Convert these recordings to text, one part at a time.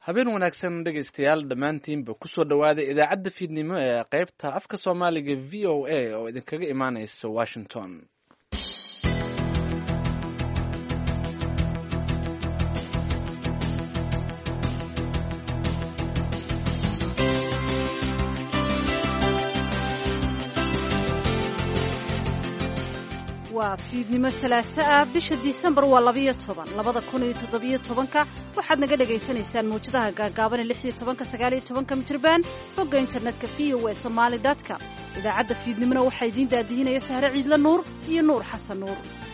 habeen wanaagsan dhegaystayaal dhammaantiinba kusoo dhowaada idaacadda fiidnimo ee qaybta afka soomaaliga v o a oo idinkaga imaanaysa washington. waa fiidnimo salaaso ah bisha disembar waa 12 waxaad naga dhagaysanaysaan mawjadaha gaagaaban 16 mitirban bogga internetka voasomali.com. idaacadda fiidnimona waxaa idiin daadihinaya sahre ciidla nuur iyo nuur xasan nuur.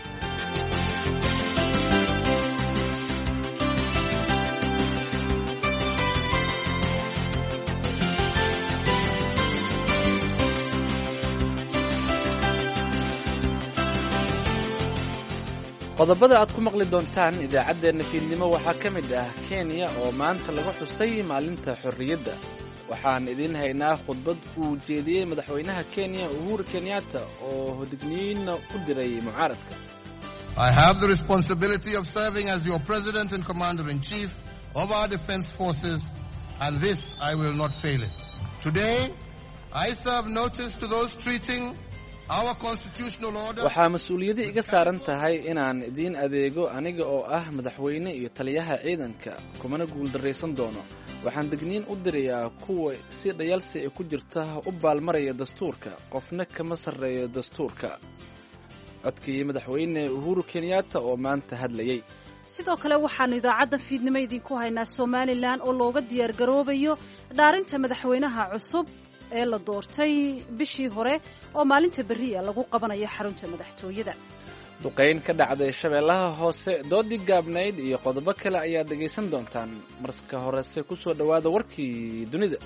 qodobada aad ku maqli doontaan idaacaddeenna fiidnimo waxaa ka mid ah Kenya oo maanta lagu xusay maalinta xorriyadda. waxaan idiin haynaa khudbad uu jeediyey madaxweynaha Kenya Uhuru Kenyatta oo hogaamiyiina u diray mucaaradka. I have the responsibility of serving as your president and commander-in-chief of our defense forces, and this I will not fail in. Today, I serve notice to those treating waxaa mas-uuliyadda iga saaran tahay inaan idiin adeego aniga oo ah madaxweyne iyo taliyaha ciidanka, kumana guuldarraysan doono. waxaan digniin u dirayaa kuwa si dhayalsi ay ku jirta u baalmaraya dastuurka, qofna kama sarreeyo dastuurka. codkii madaxweyne Uhuru Kenyatta oo maanta hadlayay. sidoo kale waxaanu idaacadda fiidnimo idinku haynaa Somaliland oo looga diyaar garoobayo dhaarinta madaxweynaha cusub ee la doortay bishii hore oo maalinta berriya lagu qabanayo xarunta madaxtooyada. duqayn ka dhacday shabeellaha hoose, doodii gaabnayd iyo qodobo kale ayaad dhegaysan doontaan. marka horese ku soo dhowaada warkii dunida.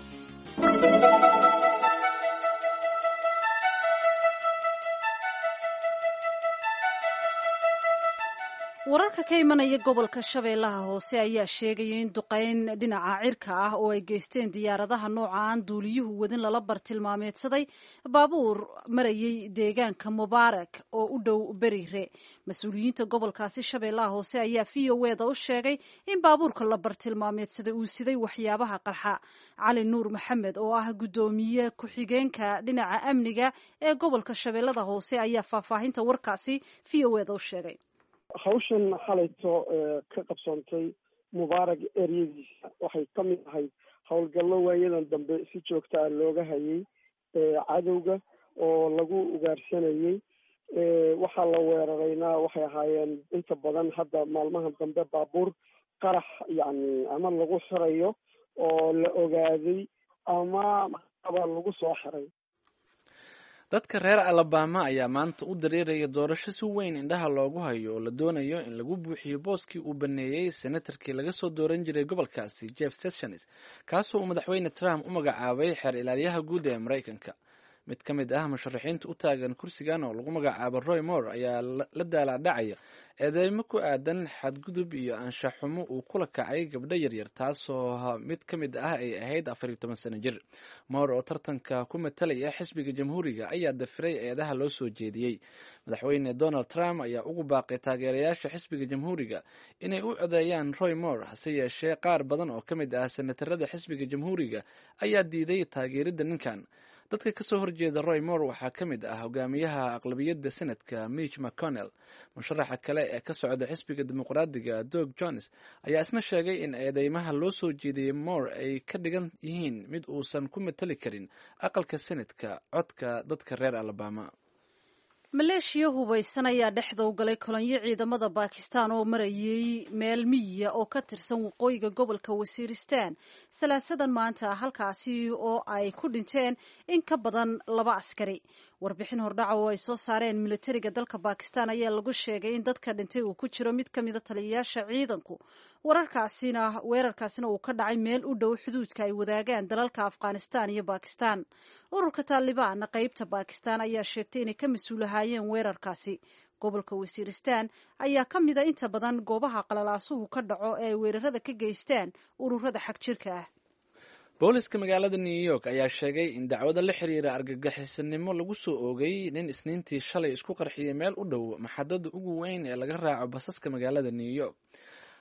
wararka ka imanaya gobolka shabeellaha hoose ayaa sheegaya in duqayn dhinaca cirka ah oo ay geysteen diyaaradaha nooca aan duuliyuhu wadin lala bartilmaameedsaday baabuur marayay deegaanka mubaarak oo u dhow berire. mas-uuliyiinta gobolkaasi shabeellaha hoose ayaa v o eda u sheegay in baabuurka la bartilmaameedsaday uu siday waxyaabaha qarxa. cali nuur maxamed oo ah guddoomiye ku-xigeenka dhinaca amniga ee gobolka shabeellada hoose ayaa faahfaahinta warkaasi v o eda u sheegay. hawshan xalayto ka qabsoontay mubaarag eryadiisa waxay ka mid ahayd howlgallo waayadan dambe si joogta ah looga hayay cadowga oo lagu ugaarsanayay. waxaa la weerarayna waxay ahaayeen inta badan hadda maalmaha dambe baabuur qarax yacni ama lagu xirayo oo la ogaaday ama lagu soo xiray. dadka reer Alabama ayaa maanta u dareeraya doorasho si weyn indhaha loogu hayo oo la doonayo in lagu buuxiyo booskii uu baneeyey senatarkii laga soo dooran jiray gobolkaasi Jeff Sessions, kaasoo uu madaxweyne Trump u magacaabay xeer ilaaliyaha guud ee Mareykanka. mid ka mid ah musharaxiinta u taagan kursigan oo lagu magacaabo Roy Moore ayaa la daalaadhacaya eedeymo ku aadan xadgudub iyo anshax xumo uu kula kacay gabdho yaryar, taasoo mid ka mid ah ay ahayd 14 sano jir. Moore oo tartanka ku matalaya xisbiga jamhuuriga ayaa dafiray eedaha loo soo jeediyey. madaxweyne Donald Trump ayaa ugu baaqay taageerayaasha xisbiga jamhuuriga inay u codeeyaan Roy Moore, hase yeeshee qaar badan oo ka mid ah senatarada xisbiga jamhuuriga ayaa diiday taageeridda ninkan. dadka ka soo horjeeda Roy Moore waxaa ka mid ah hogaamiyaha aqlabiyadda senadka Mitch McConnell. musharaxa kale ee ka socda xisbiga dimuqraadiga Doug Jones ayaa isna sheegay in eedeymaha loo soo jeediyey Moore ay ka dhigan yihiin mid uusan ku matali karin aqalka senadka codka dadka reer Alabama. maleeshiya hubaysan ayaa dhexda u galay kolonyo ciidamada Bakistan oo marayay meel miyiga oo ka tirsan waqooyiga gobolka Wasiiristaan salaasadan maanta, halkaasi oo ay ku dhinteen in ka badan 2 askari. warbixin hordhaca oo ay soo saareen militariga dalka Bakistan ayaa lagu sheegay in dadka dhintay uu ku jiro mid ka mid ah taliyayaasha ciidanku. weerarkaasina uu ka dhacay meel u dhow xuduudka ay wadaagaan dalalka Afghanistan iyo Bakistan. ururka Taliban qaybta Bakistan ayaa sheegtay inay ka mas'uulahaayeen weerarkaasi. gobolka Wasiiristaan ayaa ka mid ah inta badan goobaha qalalaasuhu ka dhaco ee weerarada ka geystaan ururada xag jirka ah. booliska magaalada New York ayaa sheegay in dacwado la xiriira argagixisanimo lagu soo oogay nin Isniintii shalay isku qarxiyay meel u dhow maxadada ugu weyn ee laga raaco basaska magaalada New York.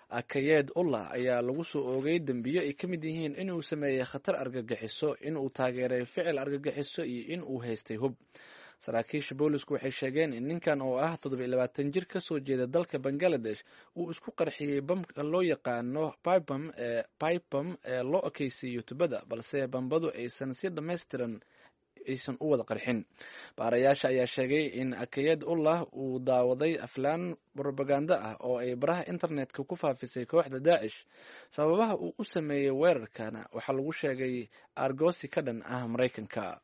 akayeed ullah ayaa lagu soo oogay dembiyo ay ka mid yihiin inuu sameeyey khatar argagixiso, inuu taageeray ficil argagixiso iyo in uu haystay hub. saraakiisha boolisku waxay sheegeen in ninkan oo ah 27 jir ka soo jeeda dalka Bangladesh uu isku qarxiyey bamka loo yaqaano pipebomb ee loo ekaysiiyo tubada, balse bambadu aysan si dhammaystiran aysan u wada qarxin. baarayaasha ayaa sheegay in akayeed ullah uu daawaday aflaan propaganda ah oo ay baraha internetka ku faafisay kooxda Daesh. sababaha uu u sameeyey weerarkana waxaa lagu sheegay argoosi ka dhan ah Maraykanka.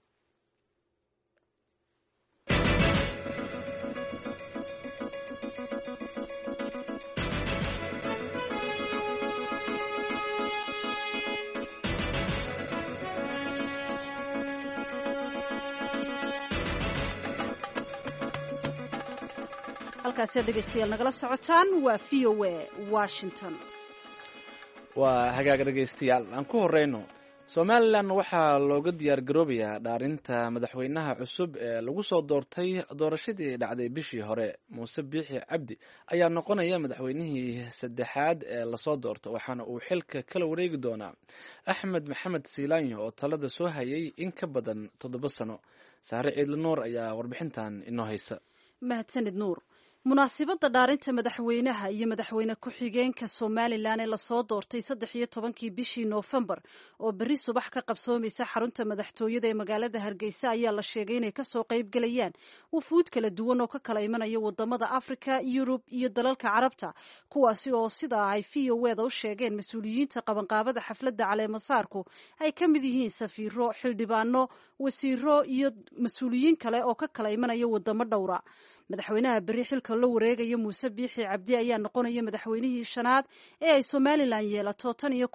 halkaasi dhegeystayaal nagala socotaan waa VOA Washington. waa hagaag dhegeystayaal aan ku horeyno. Somaliland waxaa looga diyaar garoobayaa dhaarinta madaxweynaha cusub ee lagu soo doortay doorashadii dhacday bishii hore. Muuse Biixi Cabdi ayaa noqonaya madaxweynihii saddexaad ee lasoo doorto, waxaana uu xilka kala wareegi doonaa Axmed Maxamed Siilaanyo oo talada soo hayay in ka badan 7 sano. Saare Ciidle Nuur ayaa warbixintan inoo haysa. mahadsanid Nuur. munaasibadda dhaarinta madaxweynaha iyo madaxweyne ku-xigeenka Somaliland ee lasoo doortay 13 bishii Noofembar oo berri subax ka qabsoomaysa xarunta madaxtooyada ee magaalada Hargeysa ayaa la sheegay inay kasoo qayb galayaan wufuud kala duwan oo ka kala imanaya wadamada Afrika, Yurub iyo dalalka Carabta, kuwaasi oo sida ay VOA u sheegeen mas'uuliyiinta qabanqaabada xafladda caleemasaarku ay ka mid yihiin safiiro, xildhibaano, wasiiro iyo mas'uuliyiin kale oo ka kala imanaya wadamo dhowra. madaxweynaha berri xilka la wareegaya Muuse Biixi Cabdi ayaa noqonaya madaxweynihii shanaad ee ay Somaliland yeelato tan iyo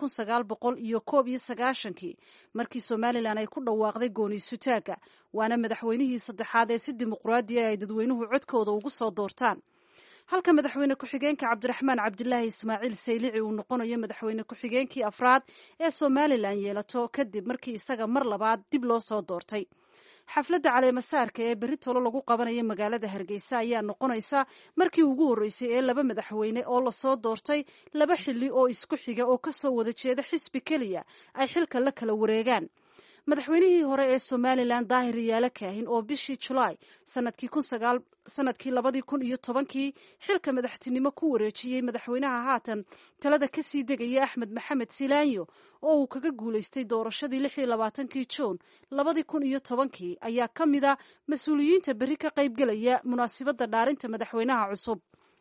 1991 markii Somaliland ay ku dhawaaqday gooni sutaaga, waana madaxweynihii saddexaad ee si dimuqraadi ah ay dadweynuhu codkooda ugu soo doortaan. halka madaxweyne ku-xigeenka Cabdiraxmaan Cabdilaahi Ismaaciil Saylici uu noqonayo madaxweyne ku-xigeenkii afraad ee Somaliland yeelato kadib markii isaga mar labaad dib loo soo doortay. xafladda caleemasaarka ee berri tolo lagu qabanayo magaalada Hargeysa ayaa noqonaysa markii ugu horeysay ee 2 madaxweyne oo la soo doortay 2 xilli oo isku xiga oo ka soo wada jeeda xisbi kaliya ay xilka la kala wareegaan. madaxweynihii hore ee Somaliland Daahir Yaale Kaahin oo bishii July sanadkii 2010 xilka madaxtinimo ku wareejiyay madaxweynaha haatan talada ka sii degaya Axmed Maxamed Siilaanyo oo uu kaga guuleystay doorashadii 26 Juun 2010 ayaa ka mid ah mas'uuliyiinta berri ka qayb galaya munaasabadda dhaarinta madaxweynaha cusub.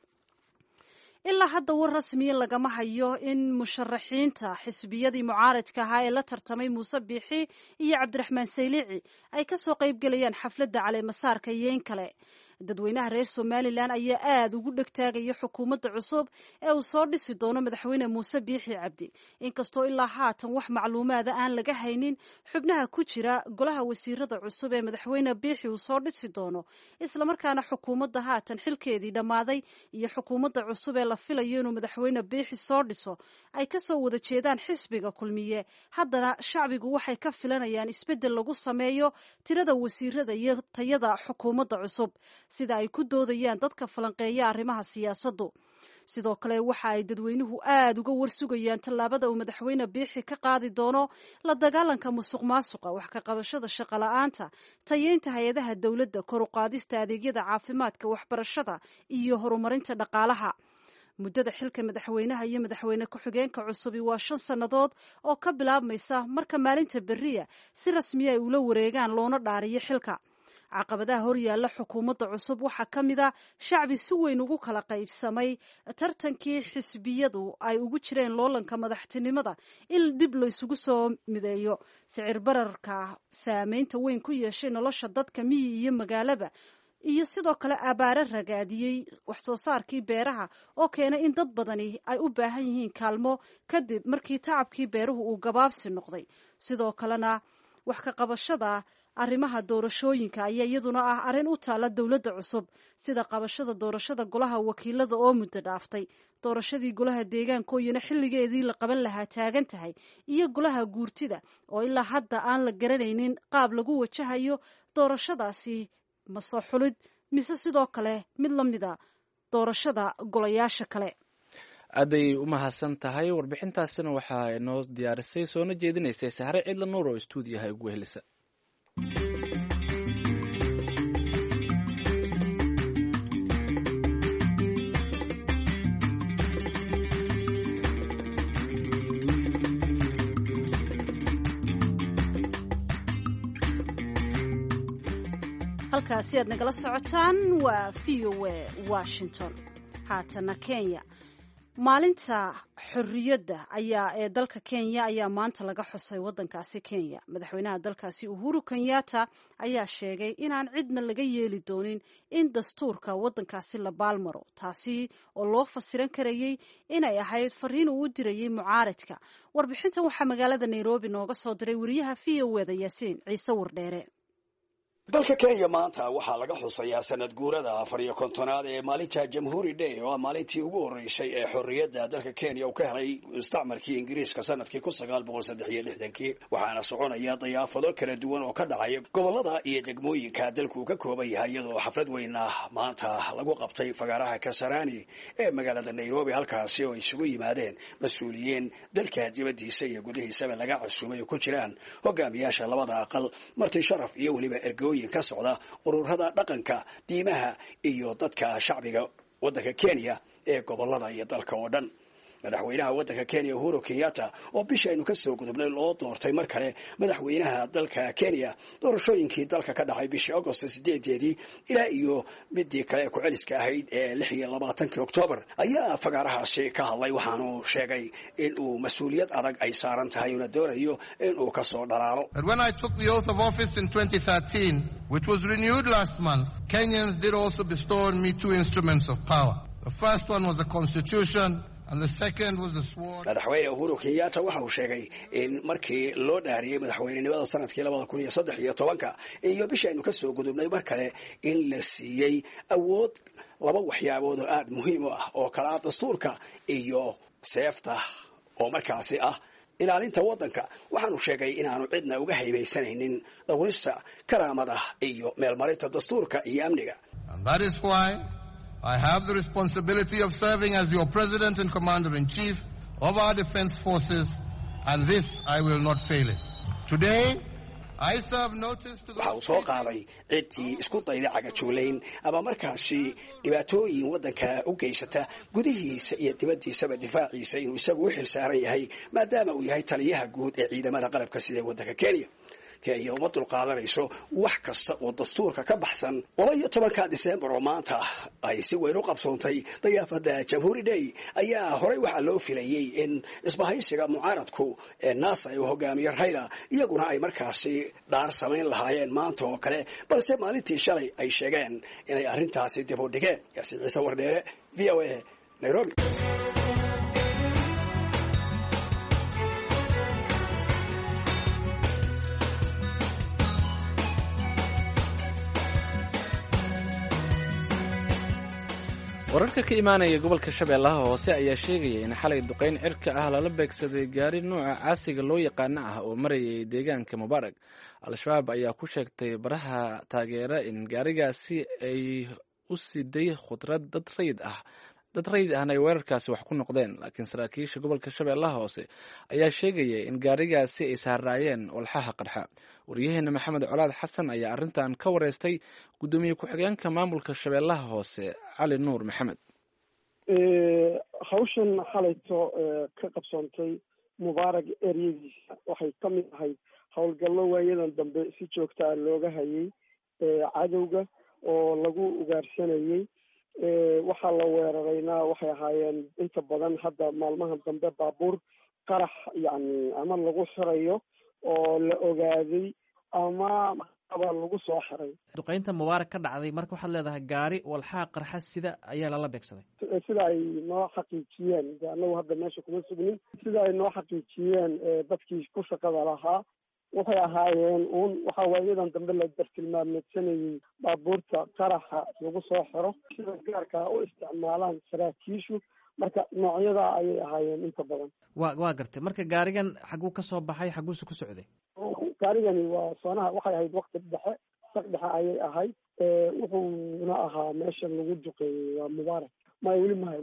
ilaa hadda war rasmiya lagama hayo in musharaxiinta xisbiyadii mucaaradka ahaa ee la tartamay Muuse Biixi iyo Cabdiraxmaan Saylici ay ka soo qayb galayaan xafladda caleemasaarka iyo in kale. dadweynaha reer Somaliland ayaa aad ugu dhagtaagaya xukuumadda cusub ee uu soo dhisi doono madaxweyne Muuse Biixi Cabdi, inkastoo ilaa haatan wax macluumaad aan laga haynin xubnaha ku jira golaha wasiirada cusub ee madaxweyne Biixi uu soo dhisi doono, isla markaana xukuumadda haatan xilkeedii dhamaaday iyo xukuumadda cusub ee la filayo inuu madaxweyne Biixi soo dhiso ay ka soo wada jeedaan xisbiga kulmiye. haddana shacbigu waxay ka filanayaan isbeddel lagu sameeyo tirada wasiirada iyo tayada xukuumadda cusub, sida ay ku doodayaan dadka falanqeeya arrimaha siyaasaddu. sidoo kale waxa ay dadweynuhu aad uga warsugayaan tallaabada uu madaxweyne Biixi ka qaadi doono la dagaalanka musuqmaasuqa, wax ka qabashada shaqo la'aanta, tayeynta hay-adaha dowladda, kor u qaadista adeegyada caafimaadka, waxbarashada iyo horumarinta dhaqaalaha. muddada xilka madaxweynaha iyo madaxweyne ku-xigeenka cusubi waa 5 sannadood oo ka bilaabmaysa marka maalinta berriya si rasmi ay ula wareegaan loona dhaariyo xilka. caqabadaha horyaalla xukuumadda cusub waxaa ka mid ah shacbi si weyn ugu kala qaybsamay tartankii xisbiyadu ay ugu jireen loolanka madaxtinimada in dib laysugu soo mideeyo, sicir bararka saameynta weyn ku yeeshay nolosha dadka miyi iyo magaalaba, iyo sidoo kale abaare ragaadiyey wax soo saarkii beeraha oo keenay in dad badani ay u baahan yihiin kaalmo kadib markii tacabkii beeruhu uu gabaabsi noqday. sidoo kalena wax ka qabashada arrimaha doorashooyinka ayaa iyaduna ah arrin u taala dowladda cusub, sida qabashada doorashada golaha wakiilada oo muddo dhaaftay, doorashadii golaha deegaanka oo iyana xilligeedii la qaban lahaa taagan tahay, iyo golaha guurtida oo ilaa hadda aan la garanaynin qaab lagu wajahayo doorashadaasi, ma soo xulid mise sidoo kale mid la mida doorashada golayaasha kale. aaday u mahadsan tahay. warbixintaasina waxaa inoo diyaarisay soona jeedinaysay sahre ciidla nuur oo stuudiyaha ugu helisa. halkaasi aad nagala socotaan waa VOA Washington. haatana Kenya, maalinta xorriyadda ee dalka Kenya ayaa maanta laga xusay wadankaasi Kenya. madaxweynaha dalkaasi Uhuru Kenyatta ayaa sheegay inaan cidna laga yeeli doonin in dastuurka wadankaasi la baalmaro, taasi oo loo fasiran karayay inay ahayd fariin uu u dirayay mucaaradka. warbixintan waxaa magaalada Nairobi nooga soo diray wariyaha VOA-da Yaasiin Ciise Wardheere. dalka Kenya maanta waxaa laga xusayaa sanad guurada 50aad ee maalinta Jamhuuri Day oo maalintii ugu horeysay ee xorriyadda dalka Kenya uu ka helay mustacmarkii Ingiriiska sanadkii 1963 waxaana soconaya dayaafado kala duwan oo ka dhacay gobolada iyo degmooyinka dalku ka kooban yahay iyadoo xaflad weyn maanta lagu qabtay fagaaraha Kasarani ee magaalada Nairobi halkaasi oo isugu yimaadeen mas'uuliyiin dalka dibadiisa iyo gudihiisaba laga casuumay ku jiraan hogaamiyaasha labada aqal marti sharaf iyo waliba ergooyin ka socda ururada dhaqanka diimaha iyo dadka shacbiga wadanka Kenya ee gobolada iyo dalka oo dhan. madaxweynaha wadanka Kenya Uhuru Kenyatta oo bishaynu ka soo gudubnay loo doortay mar kale madaxweynaha dalka Kenya doorashooyinkii dalka ka dhacay bishii August 8 ilaa iyo midii kale ku celiska ahayd ee 26 October ayaa fagaarahaasi ka hadlay waxaanu sheegay in uu mas'uuliyad adag ay saaran tahay oo doonayo in uu ka soo dhalaalo. When I took the oath of office in 2013, which was renewed last month, Kenyans did also bestow on me two instruments of power. The first one was the Constitution, and the second was the sword. madaxweyne Uhuru Kenyatta waxa uu sheegay in markii loo dhaariyay madaxweynenimada sanadkii 2013 iyo bishaynu ka soo gudubnay mar kale in la siiyay awood laba waxyaabood oo aad muhiim u ah oo kala dastuurka iyo seefta oo markaasi ah ilaalinta wadanka. waxaanu sheegay inaanu cidna uga haybaysanaynin dhawrista karaamada iyo meelmarinta dastuurka iyo amniga. And that is why I have the responsibility of serving as your President and Commander-in-Chief of our defense forces, and this I will not fail in. Today, I serve notice to the... waxa uu soo qaaday ciddii isku dayda cagajuulayn ama markaasi dhibaatooyin wadanka u geysata gudihiisa iyo dibadiisaba difaaciisa inuu isagu u xilsaaran yahay maadaama uu yahay taliyaha guud ee ciidamada qalabka sida wadanka Kenya. Kenya uma dulqaadanayso wax kasta oo dastuurka ka baxsan. 12 December oo maanta ay si weyn u qabsoontay dayaafada Jamhuuri Day ayaa horey waxa loo filayay in isbahaysiga mucaaradku ee NASA uu hogaamiyo Raila iyaguna ay markaasi dhaar samayn lahaayeen maanta oo kale, balse maalintii shalay ay sheegeen inay arrintaasi dib u dhigeen. Yaasiin Ciise Wardheere, VOA, Nairobi. wararka ka imaanaya gobolka Shabeellaha Hoose ayaa sheegaya in xalay duqeyn cirka ah lala beegsaday gaari nooca caasiga loo yaqaan ah oo marayay deegaanka Mubarak. Al-Shabaab ayaa ku sheegtay baraha taageera in gaarigaasi ay u siday khudrad dad rayid ahna ay weerarkaasi wax ku noqdeen, laakiin saraakiisha gobolka Shabeellaha Hoose ayaa sheegaya in gaarigaasi ay saaraayeen walxaha qarxa. wariyaheena Maxamed Colaad Xasan ayaa arrintan ka wareystay gudoomiye ku-xigeenka maamulka Shabeellaha Hoose Cali Nuur Maxamed. hawshan xalayto ka qabsoontay Mubarak ereyadiisa waxay ka mid ahayd howlgallo waayadan dambe si joogta ah looga hayay cadowga oo lagu ugaarsanayay. waxaa la weerarayna waxay ahaayeen inta badan hadda maalmahan dambe baabuur qarax yani ama lagu xirayo oo la ogaaday ama lagu soo xiray. duqeynta Mubarak ka dhacday marka waxaad leedahay gaari walxaha qarxa sida ayaa lala beegsaday. sida ay noo xaqiijiyeen anagu hadda meesha kuma sugnin, sida ay noo xaqiijiyeen dadkii ku shaqada lahaa waxay ahaayeen waxa waayadan dambe la dartilmaameedsanayay baabuurta qaraxa lagu soo xiro sida gaarka u isticmaalaan saraakiishu, marka noocyada ayay ahaayeen inta badan. waa gartay. marka gaarigan xaguu ka soo baxay, xaguusu ku socday? gaarigani waa soonaha waxay ahayd waqti dhexe, saq dhexe ayay ahayd. wuxuuna ahaa meesha lagu duqeeyey waa Mubarak. ma weli ma hayno.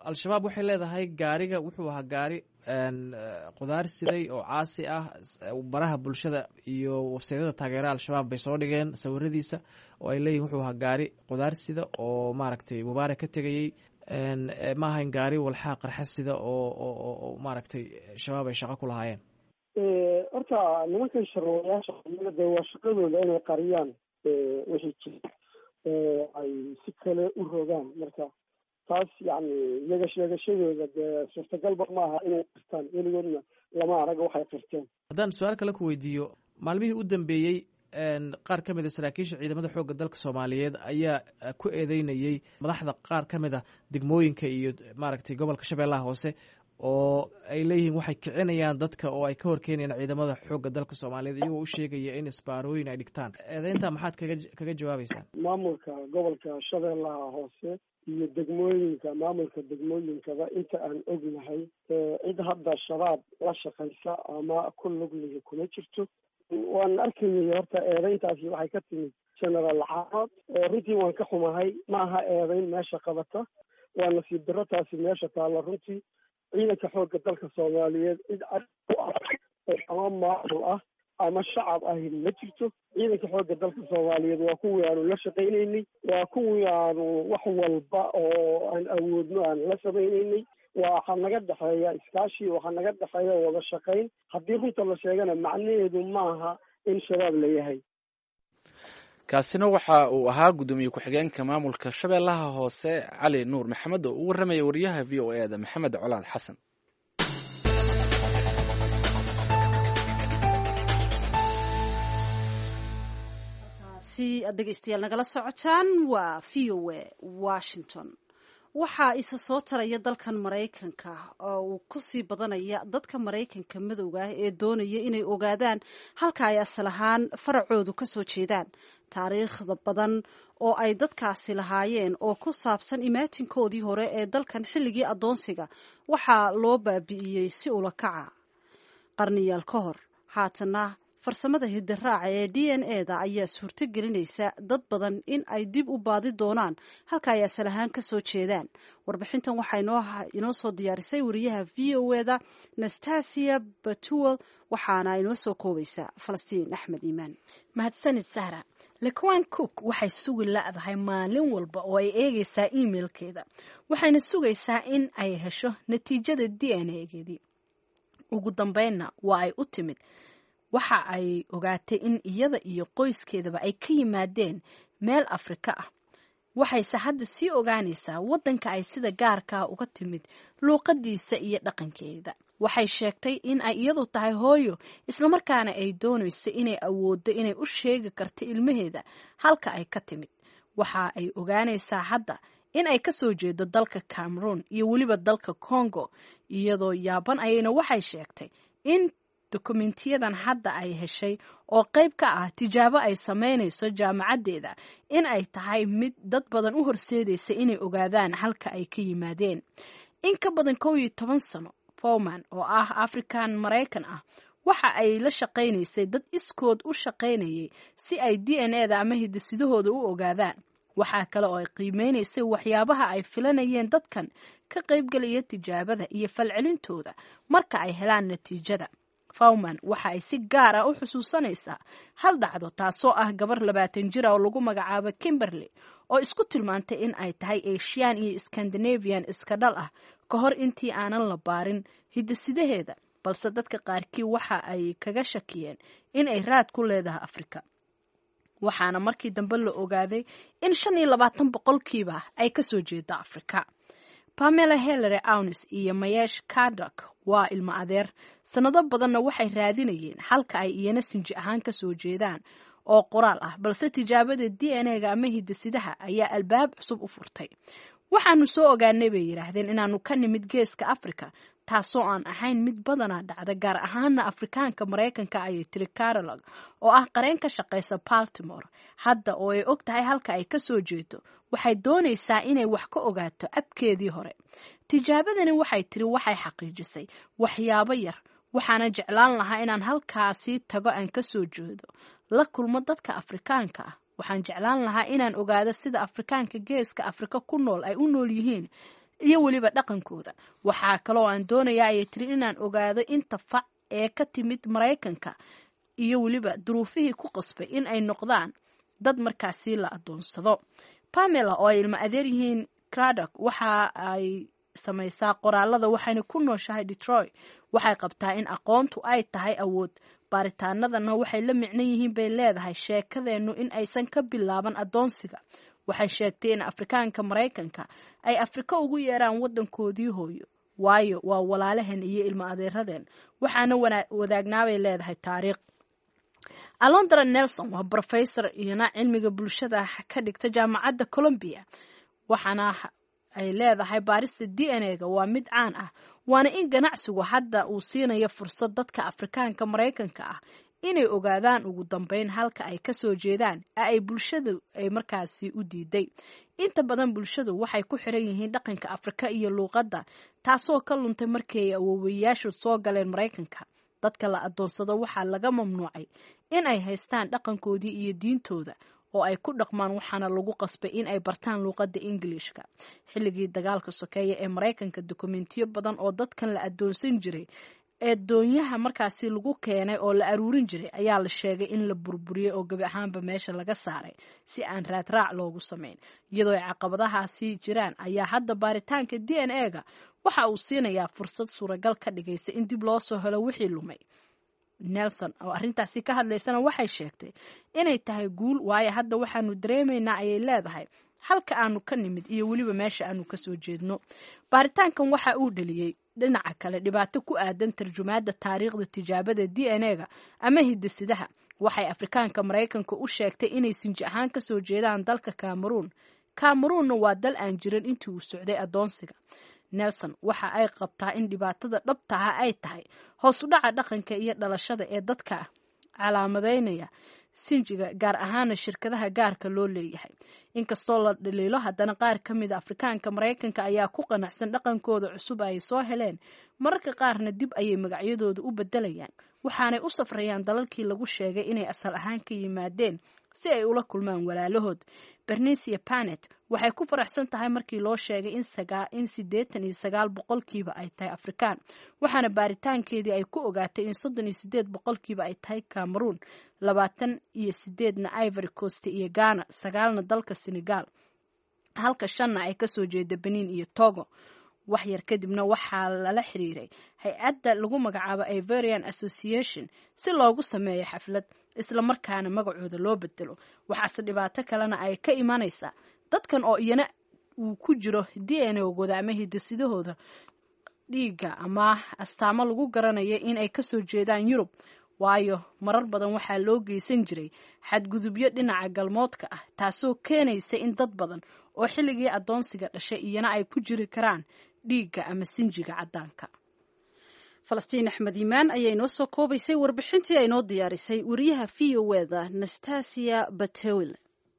al-shabaab waxay leedahay gaariga wuxuu ahaa gaari qudaar siday oo caasi ah. baraha bulshada iyo websaydyada taageera al-shabaab bay soo dhigeen sawiradiisa oo ay leeyihin wuxuu ahaa gaari qudaar sida oo maaragtay mubaarak ka tegayey, ma ahayn gaari walxaa qarxa sida oo maaragtay shabaab ay shaqo ku lahaayeen. horta nimankan sharwayaasha de waa shaqadooda inay qariyaan wixii jira ay si kale u rogaan. marka taas yani iyaga sheegashadooda dee suurtagalba maaha inay qirtaan, weligoodna lama arag waxay qirteen. haddaan su-aal kale ku weydiiyo, maalmihii u dambeeyey qaar ka mid a saraakiisha ciidamada xoogga dalka soomaaliyeed ayaa ku eedeynayey madaxda qaar ka mid a degmooyinka iyo maaragtay gobolka shabeellaha hoose oo ay leeyihiin waxay kicinayaan dadka oo ay ka horkeenayaan ciidamada xoogga dalka soomaaliyeed iyagoo u sheegaya in isbaarooyin ay dhigtaan. eedeynta maxaad kaga jawaabeysaan? maamulka gobolka shabeellaha hoose iyo degmooyinka, maamulka degmooyinkaba inta aan ognahay cid hadda shabaab la shaqaysa ama ku lugliga kuma jirto. waan arkayay horta eedeyntaasi waxay ka timid generaal caanood. runtii waan ka xumahay, ma aha eedeyn meesha qabata, waa nasiib darro taasi meesha taalla. runtii ciidanka xoogga dalka soomaaliyeed cid ama maamul ah ama shacab ahi ma jirto. ciidanka xoogga dalka soomaaliyeed waa kuwii aanu la shaqaynaynay, waa kuwii aanu wax walba oo aan awoodno aan la samaynaynay. waxaa naga dhexeeya iskaashi, waxaa naga dhexeeya wada shaqayn. haddii runta la sheegana macnaheedu maaha in shabaab la yahay. kaasina waxa uu ahaa guddoomiye ku-xigeenka maamulka shabeellaha hoose cali nuur maxamed oo u warramaya wariyaha v o e da maxamed colaad xasan. si aad dhegeystayaal nagala socotaan waa v o e Washington. waxaa isa soo taraya dalkan Maraykanka oo uu kusii badanaya dadka Maraykanka madowga ah ee doonaya inay ogaadaan halka ay asal ahaan faracoodu ka soo jeedaan, taariikhda badan oo ay dadkaasi lahaayeen oo ku saabsan imaatinkoodii hore ee dalkan xilligii adoonsiga waxaa loo baabi'iyey si ula kaca qarniyaal ka hor. haatana farsamada hiddaraaca ee DNA-da ayaa suurto gelinaysa dad badan in ay dib u baadi doonaan halka ay asal ahaan ka soo jeedaan. warbixintan waxaa inoo soo diyaarisay wariyaha v o e da Nastasia Batuel, waxaana inoo soo koobaysa Falastiin Axmed Iimaan. mahadsanid Sahra. Laquan Cook waxay sugi la'dahay maalin walba oo ay eegaysaa emailkeeda, waxayna sugaysaa in ay hesho natiijada DNA-geedii. ugu dambeynna waa ay u timid. waxa ay ogaatay in iyada iyo qoyskeedaba ay ka yimaadeen meel Afrika ah. waxayse hadda sii ogaanaysaa waddanka ay sida gaarkaa uga timid, luuqadiisa iyo dhaqankeeda. waxay sheegtay in ay iyadu tahay hooyo, islamarkaana ay doonayso inay awooddo inay u sheegi karto ilmaheeda halka ay ka timid. waxa ay ogaanaysaa hadda in ay ka soo jeedo dalka Cameroon iyo weliba dalka Congo. iyadoo yaaban ayayna waxay sheegtay in dokumentiyadan hadda ay heshay oo qayb ka ah tijaabo ay samaynayso jaamacaddeeda in ay tahay mid dad badan u horseedaysa inay ogaadaan halka ay ka yimaadeen. in ka badan 11 sano, Foreman oo ah African Maraykan ah waxa ay la shaqaynaysay dad iskood u shaqaynayay si ay DNA-da ama hiddasidahooda u ogaadaan. waxaa kale oo ay qiimeynaysay waxyaabaha ay filanayeen dadkan ka qaybgalaya tijaabada iyo falcelintooda marka ay helaan natiijada. Foreman waxa ay si gaar ah u xusuusanaysaa hal dhacdo taasoo ah gabar 20 jir oo lagu magacaabo Kimberly oo isku tilmaantay in ay tahay Asian iyo Scandinavian iska dhal ah ka hor intii aanan la baarin hiddasidaheeda, balse dadka qaarkii waxa ay kaga shakiyeen in ay raad ku leedahay Afrika. waxaana markii dambe la ogaaday in 25% ay ka soo jeedo Afrika. Pamela Hillary Aunis iyo Mayesh Kadok waa ilmo adeer. sanado badanna waxay raadinayeen halka ay iyana sinji ahaan ka soo jeedaan oo qoraal ah, balse tijaabada DNA-ga ama hiddasidaha ayaa albaab cusub u furtay. waxaanu soo ogaanay bay yiraahdeen inaanu ka nimid geeska Afrika, taasoo aan ahayn mid badanaa dhacda, gaar ahaana Afrikaanka Maraykanka ayay tiri Carolog oo ah qareen ka shaqaysa Baltimore. hadda oo ay og tahay halka ay ka soo jeedo, waxay doonaysaa inay wax ka ogaato abkeedii hore. tijaabadani waxay tiri waxay xaqiijisay waxyaabo yar. waxaana jeclaan lahaa inaan halkaasi tago aan ka soo jeedo, la kulmo dadka Afrikaanka ah. waxaan jeclaan lahaa inaan ogaado sida Afrikaanka geeska Afrika ku nool ay u nool yihiin, iyo weliba dhaqankooda. waxaa kaloo aan doonayaa ayay tiri inaan ogaado inta fac ee ka timid Maraykanka iyo weliba duruufihii ku qasbay in ay noqdaan dad markaasi la adoonsado. Pamela oo ay ilmo adeer yihiin Craddock waxa ay samaysaa qoraalada waxayna ku nooshahay Detroit. waxay qabtaa in aqoontu ay tahay awood. baaritaanadana waxay la micno yihiin bay leedahay sheekadeennu in aysan ka bilaaban adoonsiga. waxay sheegtay in Afrikaanka Maraykanka ay Afrika ugu yeeraan wadankoodii hooyo waayo waa walaalaheen iyo ilmo adeeradeen waxaana wadaagnaabay leedahay taariikh. Alondra Nelson waa professor iyana cilmiga bulshada ka dhigta jaamacadda Columbia waxaana ay leedahay baarista DNA-ga waa mid caan ah waana in ganacsigu hadda uu siinayo fursad dadka Afrikaanka Maraykanka ah inay ogaadaan ugu dambeyn halka ay ka soo jeedaan ay bulshadu ay markaasi u diiday. inta badan bulshadu waxay ku xiran yihiin dhaqanka Afrika iyo luqadda taasoo ka luntay markii ay awoowayaashu soo galeen Maraykanka. dadka la adoonsado waxaa laga mamnuucay in ay haystaan dhaqankoodii iyo diintooda oo ay ku dhaqmaan waxaana lagu qasbay in ay bartaan luqadda Ingiriiska. xilligii dagaalka sokeeye ee Maraykanka dokumentiyo badan oo dadkan la adoonsan jiray ee doonyaha markaasi lagu keenay oo la aruurin jiray ayaa la sheegay in la burburiyay oo gabi ahaanba meesha laga saaray si aan raadraac loogu sameyn. iyadoo ay caqabadahaasi jiraan ayaa hadda baaritaanka DNA-ga waxa uu siinayaa fursad suuragal ka dhigaysa in dib loo soo helo wixii lumay. Nelson oo arrintaasi ka hadlaysana waxay sheegtay inay tahay guul waayo hadda waxaanu dareemaynaa ayay leedahay halka aanu ka nimid iyo weliba meesha aanu ka soo jeedno. baaritaankan waxa uu dhaliyay dhinaca kale dhibaato ku aadan tarjumaadda taariikhda tijaabada DNA-ga ama hidisidaha. waxay Afrikaanka Maraykanka u sheegtay inay sinji ahaan ka soo jeedaan dalka Cameroon. Cameroonna waa dal aan jirin intii uu socday adoonsiga. Nelson waxa ay qabtaa in dhibaatada dhabta ah ay tahay hoos u dhaca dhaqanka iyo dhalashada ee dadka calaamadeynaya sinjiga gaar ahaan shirkadaha gaarka loo leeyahay. inkastoo la dhaliilo haddana qaar ka mid Afrikaanka Maraykanka ayaa ku qanacsan dhaqankooda cusub ay soo heleen. mararka qaarna dib ayay magacyadooda u bedelayaan waxaanay u safrayaan dalalkii lagu sheegay inay asal ahaan ka yimaadeen si ay ula kulmaan walaalahood. Bernice Panet waxay ku faraxsan tahay markii loo sheegay in 89% ay tahay Afrikaan waxaana baaritaankeedii ay ku ogaatay in 38% ay tahay Cameroon, 28 Ivory Coast iyo Ghana, 9 dalka Senegal, halka 5 ay ka soo jeeda Benin iyo Togo. wax yar kadibna waxaa lala xiriiray hay-adda lagu magacaabo Ivorian Association si loogu sameeyo xaflad isla markaana magacooda loo bedelo. waxaase dhibaato kalena ay ka imanaysaa dadkan oo iyana uu ku jiro DNA-gooda ama hiddasidahooda dhiigga ama astaamo lagu garanayo in ay ka soo jeedaan Yurub waayo marar badan waxaa loo geysan jiray xadgudubyo dhinaca galmoodka ah taasoo keenaysa in dad badan oo xilligii adoonsiga dhashay iyana ay ku jiri karaan dhiigga ama sinjiga caddaanka. Falastiin Axmed Iimaan ayaa inoo soo koobaysay warbixintii ay noo diyaarisay wariyaha VOA-da Nastasia Batewil.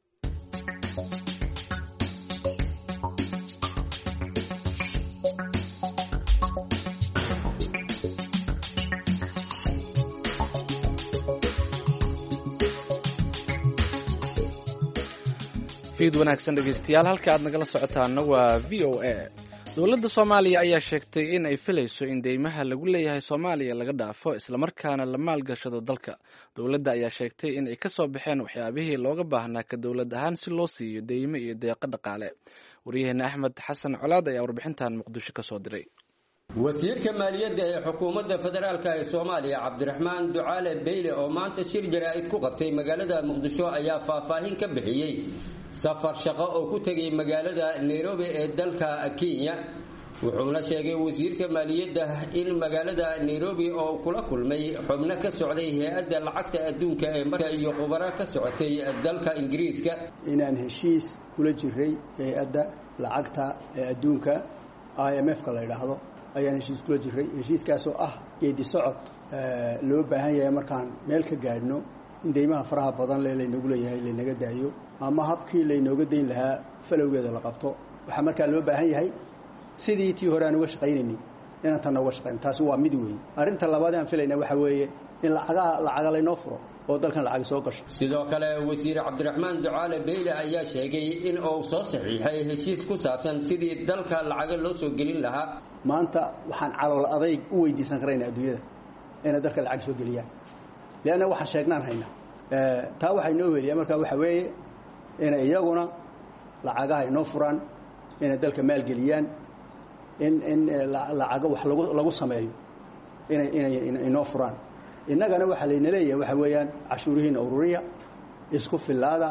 fiid wanaagsan dhegeystayaal halka aad nagala socotaana waa VOA. dowladda Soomaaliya ayaa sheegtay in ay filayso in deymaha lagu leeyahay Soomaaliya laga dhaafo isla markaana la maalgashado dalka. dowladda ayaa sheegtay in ay ka soo baxeen waxyaabihii looga baahnaa ka dowlad ahaan si loo siiyo deymo iyo deeqo dhaqaale. wariyaheena Axmed Xasan Colaad ayaa warbixintan Muqdisho ka soo diray. wasiirka maaliyadda ee xukuumadda federaalka ee Soomaaliya Cabdiraxmaan Ducaale Beyle oo maanta shir jaraa'id ku qabtay magaalada Muqdisho ayaa faahfaahin ka bixiyay safar shaqo oo ku tagay magaalada Nairobi ee dalka Kenya. wuxuuna sheegay wasiirka maaliyadda in magaalada Nairobi oo kula kulmay xubno ka socday hay'adda lacagta adduunka ee marka iyo khubaro ka socotay dalka Ingiriiska inaan heshiis kula jiray hay'adda lacagta ee adduunka IMF-ka la yiraahdo ayaan heshiis kula jiray. heshiiskaas oo ah geedi socod loo baahan yahay markaan meel ka gaadhno in deymaha faraha badan laynagu leeyahay laynaga daayo ama habkii laynooga dayn lahaa falowgeeda la qabto. waxaa markaa loo baahan yahay sidii tii hore aan uga shaqaynaynay inaan tan uga shaqayno. taasi waa mid weyn. arrinta labaad aan filayna waxa weeye in lacaga laynoo furo oo dalkan lacag soo gasho. sidoo kale wasiir Cabdiraxmaan Ducaale Beyle ayaa sheegay in uu soo saxiixay heshiis ku saabsan sidii dalka lacag loo soo gelin lahaa. maanta waxaan calool adayg u weydiisan karaynaa adduunyada inay dalka lacag soo geliyaan leena waxa sheegnaan hayna taa waxay noo weeliyay marka waxa weeye in iyaguna lacagaha inoo furaan inay dalka maal geliyaan in lacaga wax lagu sameeyo inay inoo furaan. innagana waxa layna leeyahay waxa weeyaan cashuurihiina ururiya isku filaada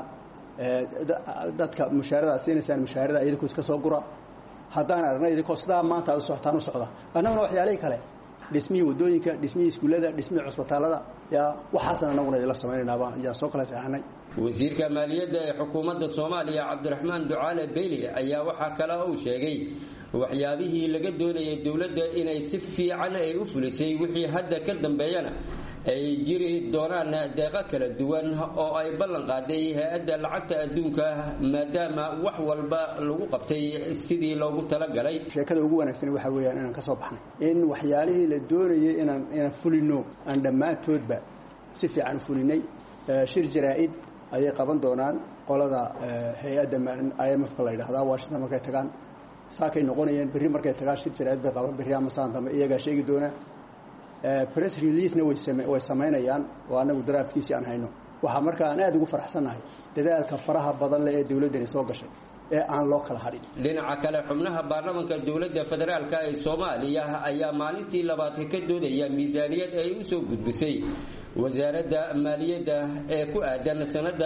dadka mushaarada siinaysan mushaarada idinku iska soo gura haddaan aragnay idinku sidaa maanta u socotaan u socda annaguna waxyaalay kale dhismihii wadooyinka dhismihii iskuulada dhismihii cusbitaalada yaa waxaasna annaguna idila samaynaynaba yaa soo kala saxanay. wasiirka maaliyadda ee xukuumadda Soomaaliya Cabdiraxmaan Ducaale Beyle ayaa waxa kale oo sheegay waxyaabihii laga doonayay dawladda inay si fiican ay u fulisay wixii hadda ka dambeeyana ay jiri doonaan deeqa kala duwan oo ay ballan qaaday hay'adda lacagta adduunka maadaama wax walba lagu qabtay sidii loogu talagalay. sheekada ugu wanaagsan waxa weeyaan inaan ka soo baxnay in waxyaalihii la doonayay inaan fulino aan dhammaantoodba si fiican u fulinay. shir jaraa'id ayay qaban doonaan qolada hay'adda IMF ka la yiraahdo Washington markay tagaan saakay noqonayeen berri markay tagaan shir jaraa'id bay qaban berri ama saan dambe iyaga sheegi doona press release na way sameynayaan oo anagu draftkiisi aan hayno. waxa markaa aan aad ugu faraxsanahay dadaalka faraha badan leh ee dawladda soo gashay ee aan loo kala hadhin. dhinaca kale xubnaha baarlamaanka dawladda federaalka ee Soomaaliya ayaa maalintii labaad ka doodaya miisaaniyad ay u soo gudbisay wasaaradda maaliyadda ee ku aadan sanadda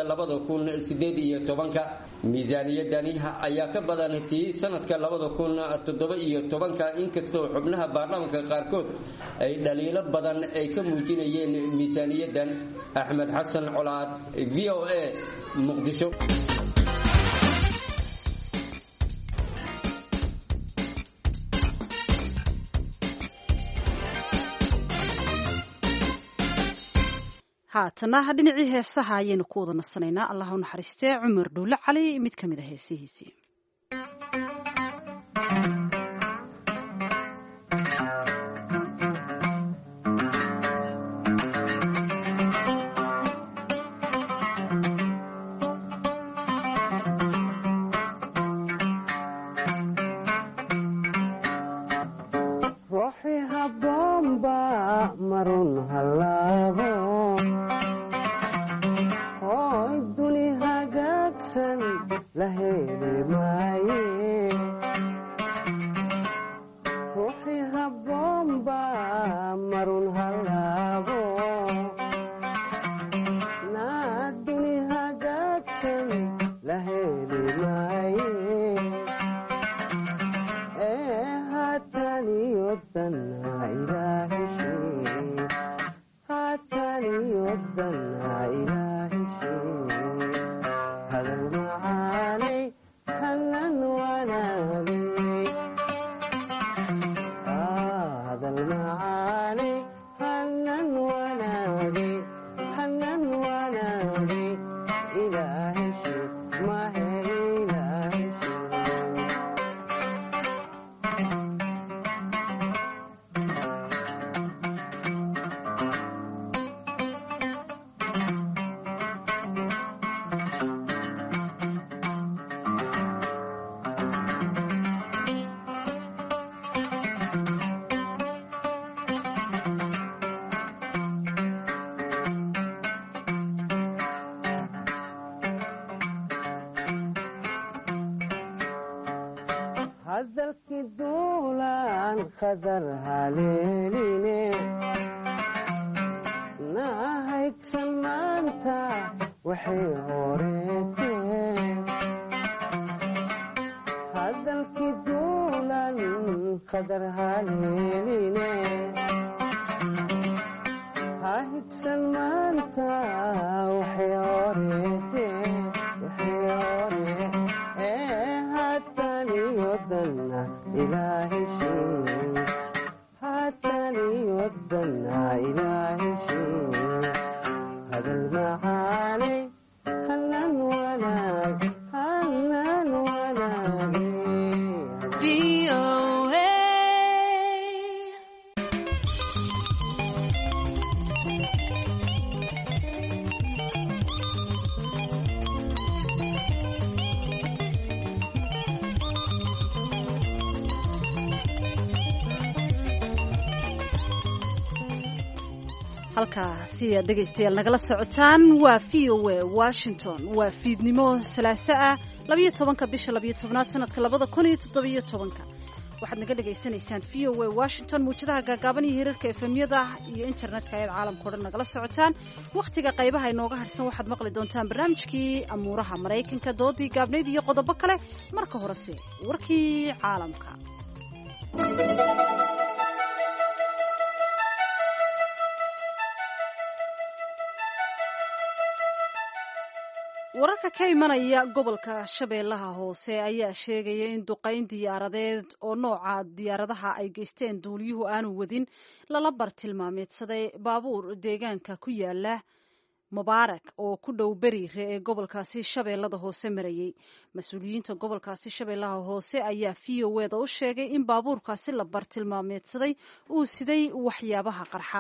2018. miisaaniyadani ayaa ka badan tii sanadka 2017 inkastoo xubnaha baarlamaanka qaarkood ay dhaliilo badan ay ka muujinayeen miisaaniyaddan. Axmed Xasan Colaad VOA Muqdisho. haatana dhinacii heesaha ayaynu ku wada nasanaynaa. allah u naxariistee Cumar Dhuule Cali mid ka mid ah heesihiisii. qadar haleeline nahaygsan maanta waxay horeeteen hadalkii duulan qadar haleeline hahigsan maanta waxay horeeteen hataniyodanna ilaahishee hataniyodanna ilaahishee hadal macaanay hanan wanaag hanan wanaage VOA halkaasi aad dhegaystayaal nagala socotaan waa v o a washington waa fiidnimo salaaso ah 12 bisha 12aad sanadka 2017 waxaad naga dhagaysanaysaan v o a washington muujadaha gaagaaban iyo hirarka efemyada iyo internetka ayaad caalamka o dhan nagala socotaan wakhtiga qaybaha inooga harsan waxaad maqli doontaan barnaamijkii amuuraha maraykanka doodii gaabnayd iyo qodobo kale marka horese warkii caalamka. wararka ka imanaya gobolka shabeellaha hoose ayaa sheegaya in duqayn diyaaradeed oo nooca diyaaradaha ay geysteen duuliyuhu aanu wadin lala bartilmaameedsaday baabuur deegaanka ku yaala mubaarak oo ku dhow beriire ee gobolkaasi shabeellada hoose marayay. mas-uuliyiinta gobolkaasi shabeellaha hoose ayaa v o eda u sheegay in baabuurkaasi la bartilmaameedsaday uu siday waxyaabaha qarxa.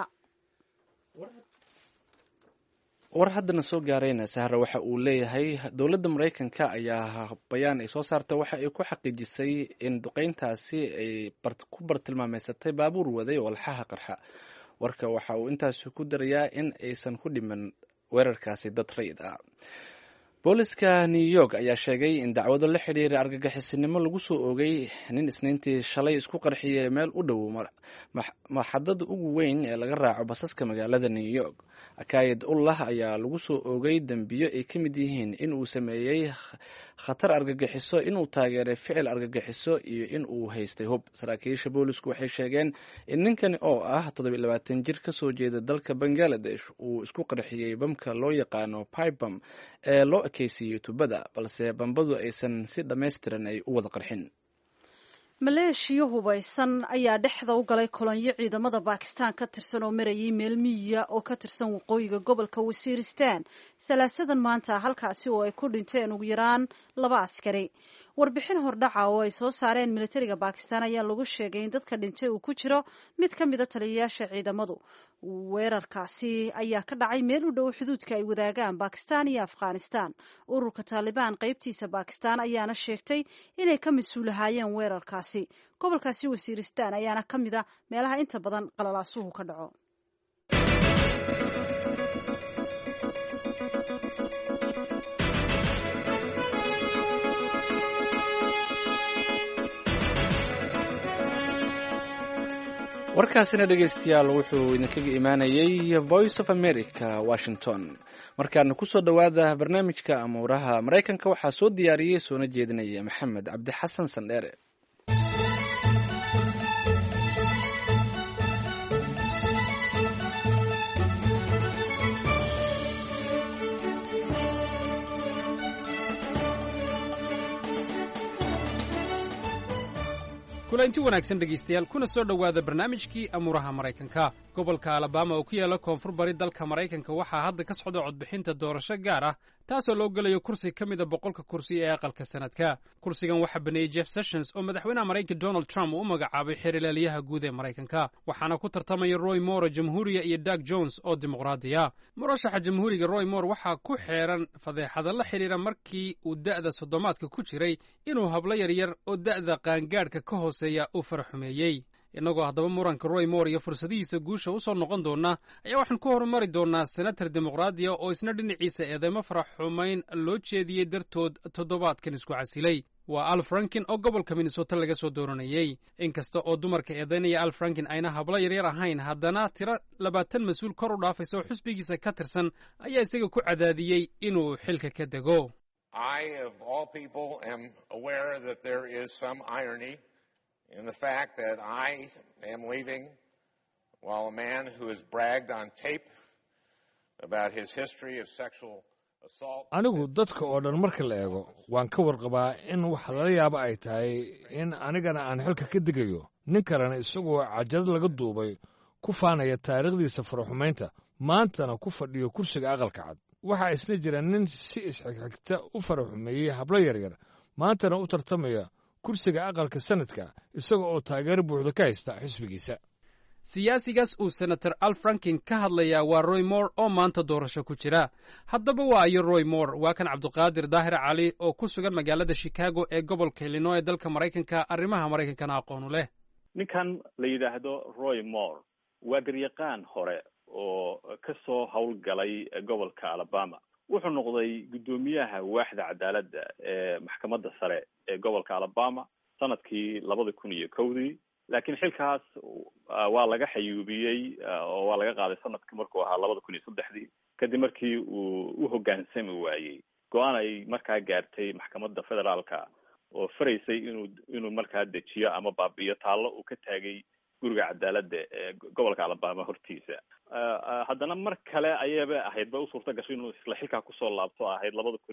war haddana soo gaarayna sahra waxa uu leeyahay dowladda maraykanka ayaa bayaan ay soo saarta waxa ay ku xaqiijisay in duqayntaasi ay ku bartilmaameysatay baabuur waday walxaha qarxa. warka waxa uu intaasi ku darayaa in aysan ku dhiman weerarkaasi dad rayid ah. booliska New York ayaa sheegay in dacwado la xiriira argagixisinimo lagu soo oogay nin isniintii shalay isku qarxiyay meel u dhow maxadada ugu weyn ee laga raaco basaska magaalada New York. Akayed Ullah ayaa lagu soo oogay dambiyo ay ka mid yihiin in uu sameeyay khatar argagixiso, inuu taageeray ficil argagixiso iyo in uu haystay hub. saraakiisha boolisku waxay sheegeen in ninkani oo ah 27 jir ka soo jeeda dalka Bangladesh uu isku qarxiyay bamka loo yaqaano pipe bomb ee loo ekaysiiyey tubada, balse bambadu aysan si dhammaystiran ay u wada qarxin. maleeshiyo hubaysan ayaa dhexda u galay kolonyo ciidamada Bakistan ka tirsan oo marayay meel miyiga oo ka tirsan waqooyiga gobolka Waziristan salaasadan maanta, halkaasi oo ay ku dhinteen ugu yaraan 2 askari. warbixin hordhaca oo ay soo saareen militariga Bakistan ayaa lagu sheegay in dadka dhintay uu ku jiro mid ka mid ah taliyayaasha ciidamadu. weerarkaasi ayaa ka dhacay meel u dhow xuduudka ay wadaagaan Bakistan iyo Afghanistan. ururka Taliban qaybtiisa Bakistan ayaana sheegtay inay ka mas'uulahaayeen weerarkaasi. gobolkaasi Waziristan ayaana ka mid ah meelaha inta badan qalalaasuhu ka dhaco. warkaasina dhegaystayaal wuxuu idinkaga imaanayay Voice of America Washington. markaana kusoo dhawaada barnaamijka amuuraha maraykanka waxaa soo diyaariyey soona jeedinaya maxamed cabdi xasan sandheere. kulanti wanaagsan dhegaystayaal, kuna soo dhowaada barnaamijkii amuuraha maraykanka. gobolka Alabama oo ku yaala koonfur bari dalka Maraykanka waxaa hadda ka socda codbixinta doorasho gaar ah taasoo loo gelayo kursi ka mid a 100 kursi ee aqalka sanadka. kursigan waxaa baneeyey Jeff Sessions oo madaxweynaha Maraykanka Donald Trump uu magacaabay xeerlaaliyaha guud ee Maraykanka, waxaana ku tartamaya Roy Moore jamhuuriga iyo Doug Jones oo dimuqraadiya. murashaxa jamhuuriga Roy Moore waxaa ku xeeran fadeexada la xiriira markii uu da'da 30aadka ku jiray inuu hablo yaryar oo da'da qaangaadhka ka hooseeya u faraxumeeyey. innagoo haddaba muranka Roy Moore iyo fursadihiisa guusha u soo noqon doona ayaa waxaan ku horumari doonaa senator dimuqraadiya oo isna dhinaciisa eedeymo faraxumayn loo jeediyey dartood toddobaadkan isku casilay. waa Al Franken oo gobolka Minnesota laga soo dooranayay. inkasta oo dumarka eedeynaya Al Franken ayna hablo yaryar ahayn, haddana tiro 20 mas-uul kor u dhaafaysa oo xisbigiisa ka tirsan ayaa isaga ku cadaadiyey inuu xilka ka dego. in the fact that I am leaving while a man who has bragged on tape about his history of sexual assault. anigu dadka oo dhan marka la eego waan ka warqabaa in wax lala yaabo ay tahay in anigana aan xilka ka digayo, nin kalena isagoo cajalad laga duubay ku faanaya taariikhdiisa faraxumaynta maantana ku fadhiyo kursiga aqalka cad. waxaa isna jira nin si isxigxigta u faraxumeeyey hablo yaryar maantana u tartamaya kursiga aqalka sanadka isaga oo taageero buuxda ka haysta xisbigiisa. siyaasigaas uu senator Al Franken ka hadlayaa waa Roy Moore oo maanta doorasho ku jira. haddaba waa ayo Roy Moore? waa kan Cabdiqaadir Daahir Cali oo ku sugan magaalada Chicago ee gobolka Illinois ee dalka Maraykanka, arrimaha Maraykankana aqoon u leh. ninkan la yidhaahdo Roy Moore waa garyaqaan hore oo kasoo howlgalay gobolka Alabama. wuxuu noqday guddoomiyaha waaxda cadaaladda ee maxkamadda sare ee gobolka Alabama sanadkii 2001 laakiin xilkaas waa laga xayuubiyey oo waa laga qaaday sanadkii markuu ahaa 2003 kadib markii uu u hoggaansami waayey go-aan ay markaa gaartay maxkamadda federaalka oo faraysay inuu markaa dejiyo ama baabi'iyo taallo uu ka taagay guriga cadaaladda ee gobolka Alabama hortiisa. haddana mar kale ayaba ahaydba u suurta gashay inuu isla xilkaa kusoo laabto ahayd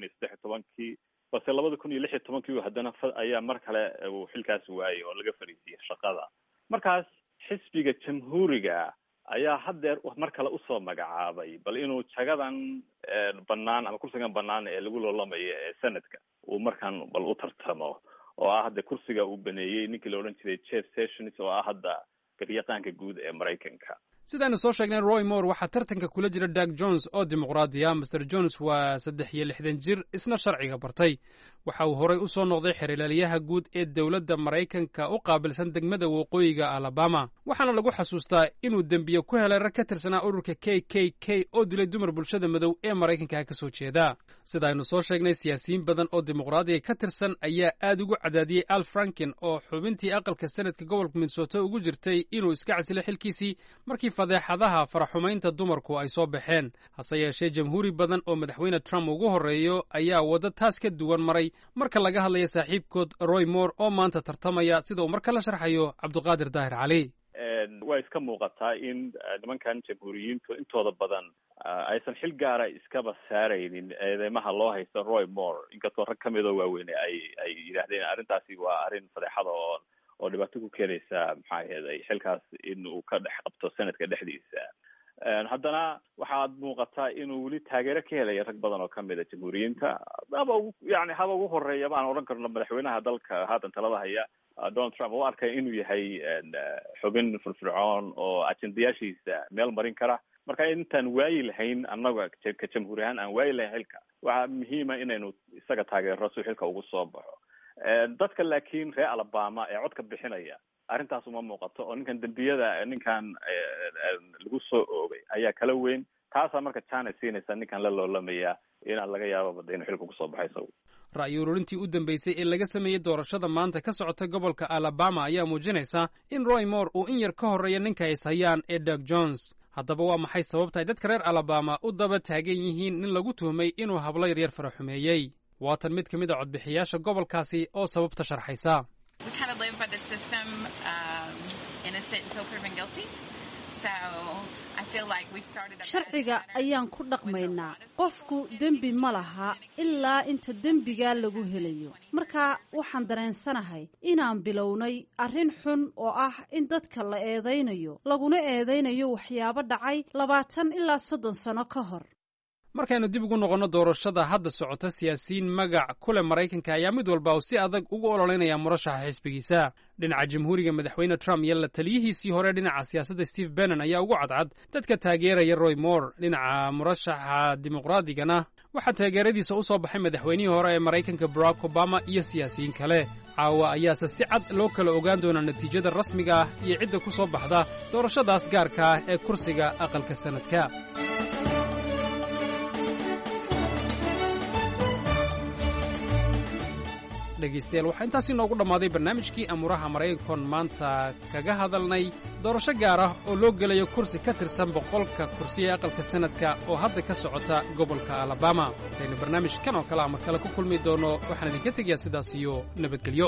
2013 balse 2016 haddana ayaa mar kale uu xilkaas waayay oo laga fariisiyay shaqada. markaas xisbiga jamhuuriga ayaa haddeer mar kale usoo magacaabay bal inuu jagadan bannaan ama kursigan bannaan ee lagu loolamayo ee sanadka uu markaan bal u tartamo oo ah hadda kursiga uu baneeyey ninkii la odhan jiray Jeff Sessions oo ah hadda garyaqaanka guud ee Maraykanka. sidaanu soo sheegnay Roy Moore waxaa tartanka kula jira Doug Jones oo dimuqraadiya. Mr. Jones waa 63 jir isna sharciga bartay. waxa uu horey u soo noqday xiriirlayaha guud ee dowladda Maraykanka u qaabilsan degmada waqooyiga Alabama. waxaana lagu xasuustaa inuu dembiye ku helay rag ka tirsanaa ururka KKK oo dilay dumar bulshada madow ee Maraykanka ka soo jeeda. sidaanu soo sheegnay siyaasiyiin badan oo dimuqraadiga ka tirsan ayaa aad ugu cadaadiyay Al Franken oo xubintii aqalka sanadka gobolka Minnesota ugu jirtay inuu iska casilo xilkiisii markii fadeexadaha faraxumaynta dumarku ay soo baxeen. hase yeeshee jamhuuri badan oo madaxweyne Trump ugu horeeyo ayaa waddo taas ka duwan maray marka laga hadlayo saaxiibkood Roy Moore oo maanta tartamaya sida uu marka la sharxayo Cabdiqaadir Daahir Cali. waa iska muuqataa in nimankan jamhuuriyiintu intooda badan aysan xil gaara iskaba saaraynin eedeymaha loo haysto Roy Moore inkastoo rag kamid oo waaweyn ay yidhaahdeen arrintaasi waa arrin fadeexada oo dhibaato ku keenaysa maxaa ahayd xilkaas in uu ka dhex qabto sanadka dhexdiisa. haddana waxaad muuqataa inuu weli taageero ka helaya rag badan oo kamid a jamhuuriyiinta haba ugu horeeya baan odhan karno madaxweynaha dalka haatan talada haya Donald Trump oo arkay inuu yahay xubin firfircoon oo ajendayaashiisa meel marin kara. marka intaan waayi lahayn annaga ka jamhuuri ahaan aan waayi lahayn xilka waxaa muhiima inaynu isaga taageero si xilka ugu soo baxo. dadka laakiin reer Alabama ee codka bixinaya arrintaas uma muuqato oo ninkan lagu soo oogay ayaa kala weyn. taasaa marka chance siinaysa ninkan la loolamaya inaan laga yaabo inuu xilka kusoo baxayso. ra'yi ururintii u dambeysay ee laga sameeyey doorashada maanta ka socota gobolka Alabama ayaa muujinaysa in Roy Moore uu in yar ka horreeya ninka ay hayaan ee Doug Jones. haddaba waa maxay sababta ay dadka reer Alabama u daba taagan yihiin nin lagu tuhmay inuu hablo yaryar faraxumeeyey? waatan mid ka mid a codbixiyaasha gobolkaasi oo sababta sharxaysa. sharciga ayaan ku dhaqmaynaa. qofku dembi ma laha ilaa inta dembigaa lagu helayo. marka waxaan dareensanahay inaan bilownay arrin xun oo ah in dadka la eedaynayo laguna eedaynayo waxyaabo dhacay 20 ilaa 30 sano ka hor. markaynu dib ugu noqonno doorashada hadda socota, siyaasiyiin magac ku leh Maraykanka ayaa mid walba si adag ugu ololeynaya murashaxa xisbigiisa. dhinaca jamhuuriga madaxweyne Trump iyo la taliyihiisii hore dhinaca siyaasadda Steve Bannon ayaa ugu cadcad dadka taageeraya Roy Moore. dhinaca murashaxa dimuqraadigana waxaa taageeradiisa u soo baxay madaxweynihii hore ee Maraykanka Barack Obama iyo siyaasiyiin kale. caawa ayaase si cad loo kala ogaan doonaa natiijada rasmiga ah iyo cidda ku soo baxda doorashadaas gaarka ah ee kursiga aqalka sanadka. dhegaystayaal waxaa intaasi noogu dhammaaday barnaamijkii amuuraha maraykankoon maanta kaga hadalnay doorasho gaar ah oo loo gelayo kursi ka tirsan 100 kursi ee aqalka sanadka oo hadda ka socota gobolka Alabama. intaynu barnaamijkan oo kale ama kale ku kulmi doono waxaan idinka tegayaa sidaas iyo nabadgelyo.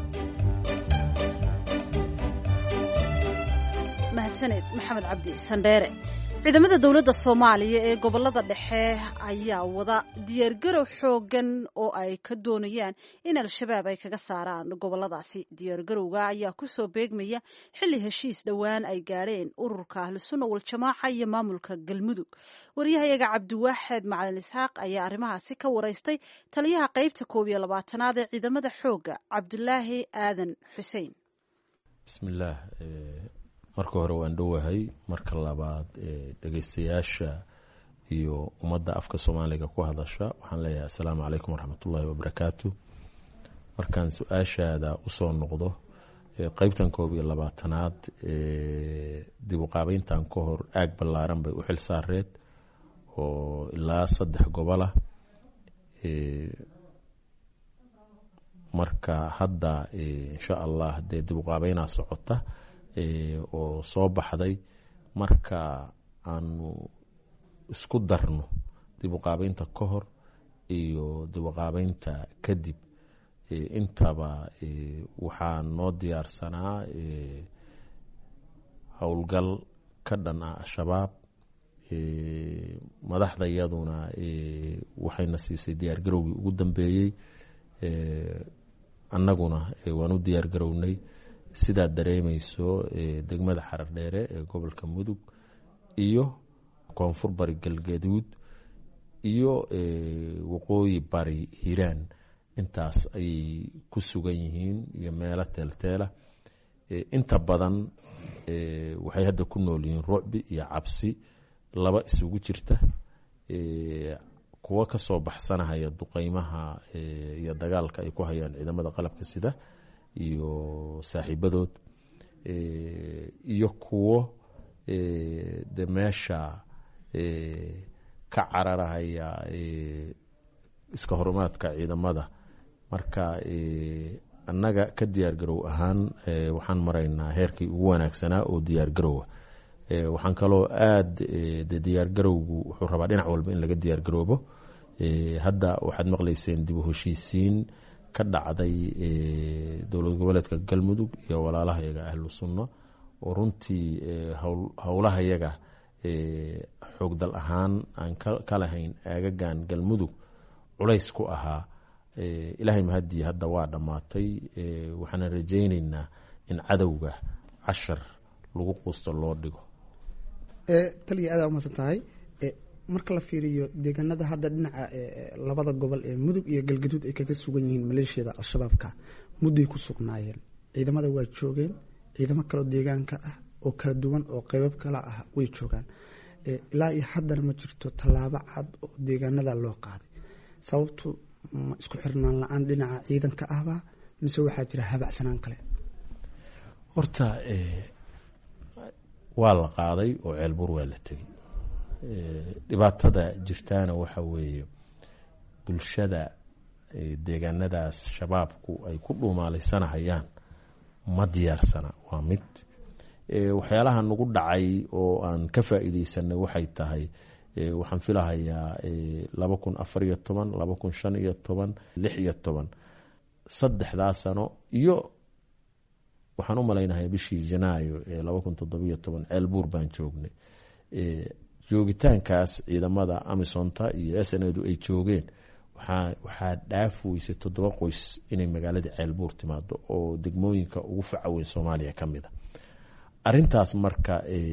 mahadsaned maxamed cabdi sandheere. ciidamada dowladda Soomaaliya ee gobolada dhexe ayaa wada diyaargarow xoogan oo ay ka doonayaan in al-shabaab ay kaga saaraan goboladaasi. diyaargarowga ayaa ku soo beegmaya xilli heshiis dhowaan ay gaadheen ururka Ahlusunna wal Jamaaca iyo maamulka Galmudug. wariyahayaga Cabdiwaaxid Macalin Isxaaq ayaa arrimahaasi ka waraystay taliyaha qaybta 12aad ee ciidamada xooga Cabdulaahi Aadan Xuseen. bismillaah. marka hore waan dhowahay. marka labaad dhageystayaasha iyo ummadda afka Soomaaliga ku hadasha waxaan leeyahay assalaamu calaykum waraxmatullaahi wabarakaatu. markaan su-aashaada usoo noqdo qaybtan 21aad dib u qaabeyntan ka hor aag ballaaran bay u xil saareed oo ilaa 3 gobol ah marka hadda insha Allah dee dib u qaabeynaa socota oo soo baxday marka aanu isku darno dib u qaabeynta ka hor iyo dib u qaabeynta kadib intaba waxaa noo diyaarsanaa howlgal ka dhan ah al-shabaab madaxda iyaduna waxayna siisay diyaar garowgii ugu dambeeyey annaguna waan u diyaar garownay sidaa dareemayso degmada Xaradheere ee gobolka Mudug iyo koonfur bari galgaduud iyo waqooyi bari Hiiraan intaas ay ku sugan yihiin iyo meelo teelteela inta badan waxay hadda ku nool yihiin rucbi iyo cabsi laba isugu jirta kuwa ka soo baxsanaya duqeymaha iyo dagaalka ay ku hayaan ciidamada qalabka sida iyo saaxiibadood iyo kuwo de meesha ka cararahaya iska horumaadka ciidamada marka annaga ka diyaar garow ahaan waxaan maraynaa heerkii ugu wanaagsanaa oo diyaar garowa waxaan kaloo aad de diyaar garowgu wuxuu rabaa dhinac walba in laga diyaar garoobo hadda waxaad maqlayseen dib u heshiisiin ka dhacday dowlad goboleedka Galmudug iyo walaalaha iyaga ahlu sunno oo runtii howlaha iyaga xoog dal ahaan aan ka lahayn aagagan Galmudug culays ku ahaa ilaahay mahadii hadda waa dhamaatay waxaan rajaynaynaa in cadowga cashar lagu quusto loo dhigo taliya aad ma tahay marka la fiiriyo deegaanada hadda dhinaca labada gobol ee Mudug iyo Galgaduud ay kaga sugan yihiin maleeshiyada al-shabaabka mudday ku sugnaayeen ciidamada waa joogeen ciidamo kale deegaanka ah oo kala duwan oo qaybab kala ah way joogaan ilaa iyo haddana ma jirto tallaabo cad oo deegaanada loo qaaday sababtu isku xirnaan la'aan dhinaca ciidanka ahba mise waxaa jira habacsanaan kale horta waa la qaaday oo ceelbuur waa la tegey dhibaatada jirtaana waxa weeye bulshada deegaanadaas shabaabku ay ku dhuumaalaysanahayaan ma diyaarsana waa mid waxyaalaha nagu dhacay oo aan ka faa'iideysanay waxay tahay waxaan filahayaa 2014 2015 2016 saddexdaa sano iyo waxaan u malaynayaa bishii Janaayo 2017 ceelbuur baan joognay joogitaankaas ciidamada Amisonta iyo SNAdu ay joogeen waxaa dhaafoysay 7 qoys inay magaalada ceelbuur timaado oo degmooyinka ugu facaweyn Soomaaliya kamida arintaas marka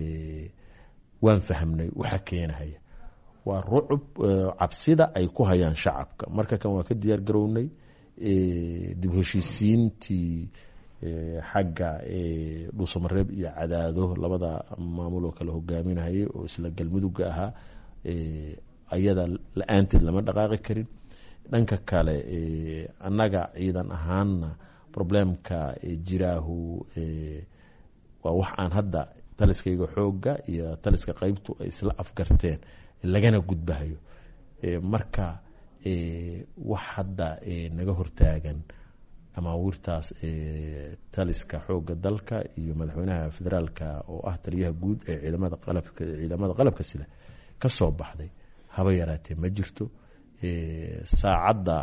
waan fahamnay waxa keenaya waa rucub cabsida ay ku hayaan shacabka marka kan waa ka diyaar garownay dib u heshiisiintii xagga dhuusamareeb iyo cadaado labada maamul oo kala hogaaminayay oo isla Galmudugga ahaa ayada la'aanteed lama dhaqaaqi karin dhanka kale annaga ciidan ahaanna problemka jiraahu waa wax aan hadda taliskayga xooga iyo taliska qaybtu ay isla afgarteen lagana gudbahayo marka wax hadda naga hortaagan ama wirtaas taliska xooga dalka iyo madaxweynaha federaalka oo ah taliyaha guud ee ciidamada qalabka sida ka soo baxday haba yaraatee ma jirto saacadda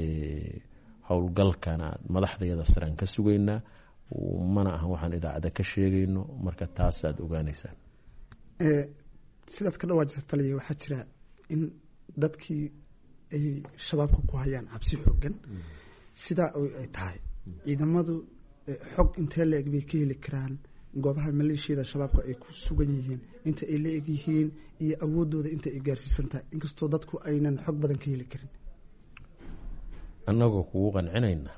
howlgalkana madaxdayada saran ka sugaynaa mana ahan waxaan idaacada ka sheegayno marka taasaad ogaanaysaan sidaad ka dhawaajisa taliya waxaa jira in dadkii ay shabaabka ku hayaan cabsi xoogan sidaa ay tahay ciidamadu xog intee la eg bay ka heli karaan goobaha maleeshiyada shabaabka ay ku sugan yihiin inta ay la eg yihiin iyo awoodooda inta ay gaarsiisan tahay inkastoo dadku aynan xog badan ka heli karin annagoo kugu qancinayna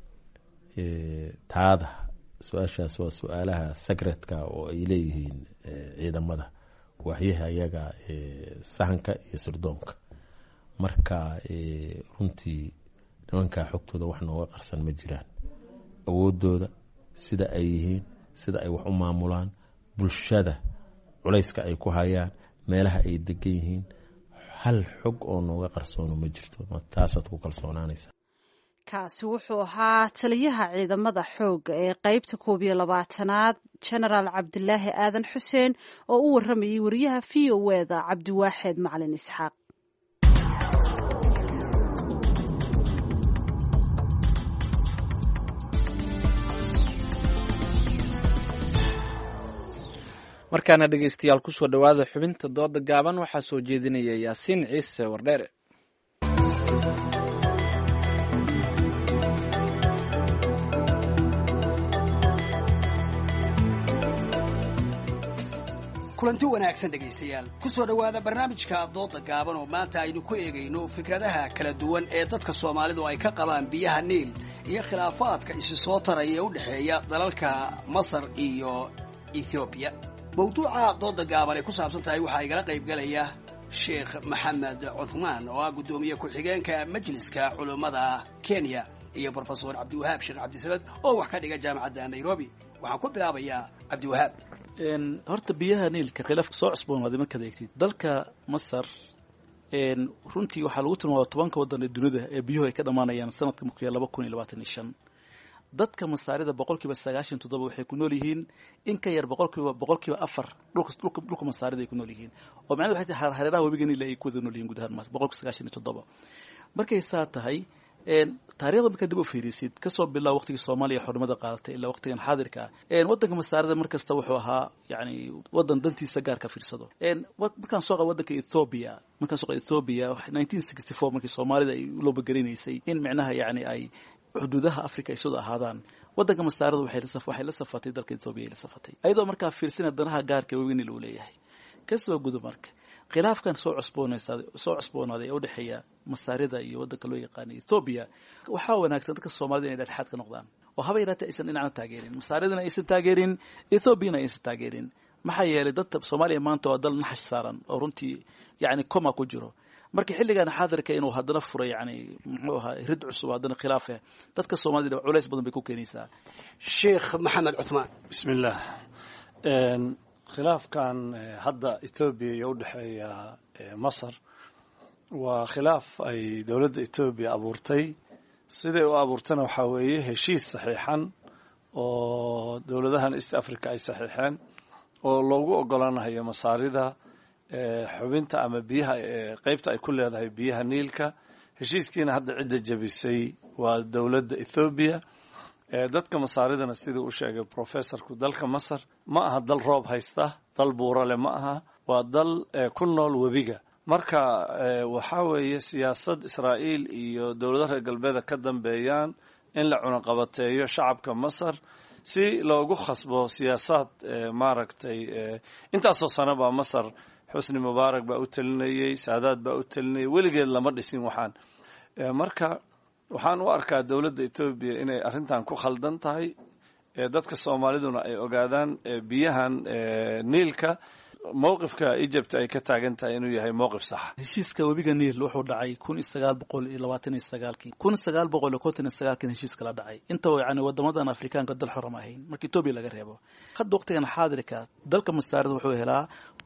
taada su-aashaas waa su-aalaha secretka oo ay leeyihiin ciidamada waxyaha ayaga sahanka iyo sirdoonka marka runtii nimankaa xogtooda wax nooga qarsan ma jiraan awoodooda sida ay yihiin, sida ay wax u maamulaan, bulshada culayska ay ku hayaan, meelaha ay degan yihiin. hal xog oo nooga qarsoono ma jirto, taasaad ku kalsoonaanaysa. kaasi wuxuu ahaa taliyaha ciidamada xoogga ee qaybta 12aad genaraal cabdilaahi aadan xuseen oo u waramayay wariyaha VOA-da cabdiwaaxeed macalin isxaaq. markaana dhegeystayaal kusoo dhowaada xubinta dooda gaaban, waxaa soo jeedinaya yaasiin ciise wardheere. kulanti wanaagsan dhegaystayaal ku soo dhowaada barnaamijka dooda gaaban oo maanta aynu ku eegayno fikradaha kala duwan ee dadka Soomaalidu ay ka qabaan biyaha Niil iyo khilaafaadka isi soo taraya u dhaxeeya dalalka Masar iyo Ethiopia. mawduuca dooda gaaban ee ku saabsan tahay waxa igala qayb galaya Sheikh Maxamed Uthman oo ah gudoomiye ku-xigeenka Majliska Culimada Kenya iyo Professor Cabdiwahaab Sheikh Cabdisamad oo wax ka dhiga jaamacadda Nairobi. waxaan ku bilaabayaa Cabdiwahaab. horta biyaha Niilka khilaafka soo cusboonaaday markaad eegtid dalka Masar runtii waxaa lagu tilmaamay 10 wadan ee dunida ee biyuhu ay ka dhamaanayaan sanadka 2025. dadka Masaarida 97% waxay ku nool yihiin in ka yar 4% dhulka Masaarida ay ku nool yihiin oo macnaheedu waxay tahay hareeraha webiga Niil ay ku wada nool yihiin guud ahaan 97%. markay saa tahay taariikhda marka dib u fiirisid ka soo bilow waqtigii Soomaaliya xornimada qaadatay ilaa waqtigan xaadirka wadanka Masaarida markasta wuxuu ahaa yani wadan dantiisa gaar ka fiirsado. markaan soo qaaday wadanka Ethiopia 1964 markii Soomaalida ay loo bagarinaysay in macnaha yani ay xuduudaha Afrika ay soo ahaadaan, wadanka Masaarida waxay la safatay dalka Ethiopia ay la safatay ayadoo markaa fiirsanay danaha gaarka weyn Niil uu leeyahay. kasoo gudub marka khilaafkan soo cusboonaaday u dhaxeeya Masaarida iyo wadanka loo yaqaan Ethiopia waxa wanaagsan dadka Soomaalida inay dhexdhexaad ka noqdaan oo haba yaraatee aysan dhinacna taageerin, Masaaridana aysan taageerin, Ethiopiana aysan taageerin. maxaa yeelay dadka Soomaaliya maanta waa dal naxash saaran oo runtii yani koma ku jiro. markii xilligan xaadirka inuu hadana furay yani muxuu ahaa rid cusub hadana khilaaf dadka Soomaalida culays badan bay ku keenaysaa. Sheikh Maxamed Uthman. bismillah. khilaafkan hadda Ethiopia iyo u dhaxeeya Masar waa khilaaf ay dawladda Ethiopia abuurtay. sidee u abuurtana waxa weeye heshiis saxiixan oo dawladahan East Africa ay saxiixeen oo loogu ogolaanayo Masaarida xubinta ama biyaha qaybta ay ku leedahay biyaha Niilka. heshiiskiina hadda cidda jabisay waa dawladda Ethiopia. dadka Masaaridana sidii uu sheegay professorku dalka Masar ma aha dal roob haysta, dal buurale ma aha, waa dal ku nool webiga. marka waxa weeye siyaasad Israa'iil iyo dawladaha reer galbeedka ka dambeeyaan in la cunaqabateeyo shacabka Masar si loogu khasbo siyaasad maaragtay intaasoo sano baa Masar Xusni Mubaarak baa u talinayay, Saadaad baa u talinayay, weligeed lama dhisin waxaan. marka waxaan u arkaa dawladda Ethiopia inay arrintan ku khaldan tahay, dadka Soomaaliduna ay ogaadaan biyahan Niilka mowqifka Egypt ay ka taagan tahay inuu yahay mowqif sax. heshiiska webiga Niil wuxuu dhacay 1929 1959 heshiiska la dhacay inta yani wadamadan Afrikaanka dal xor ma ahayn markii Ethiopia laga reebo. hadda waqtigan xaadirka dalka Masaarida wuxuu helaa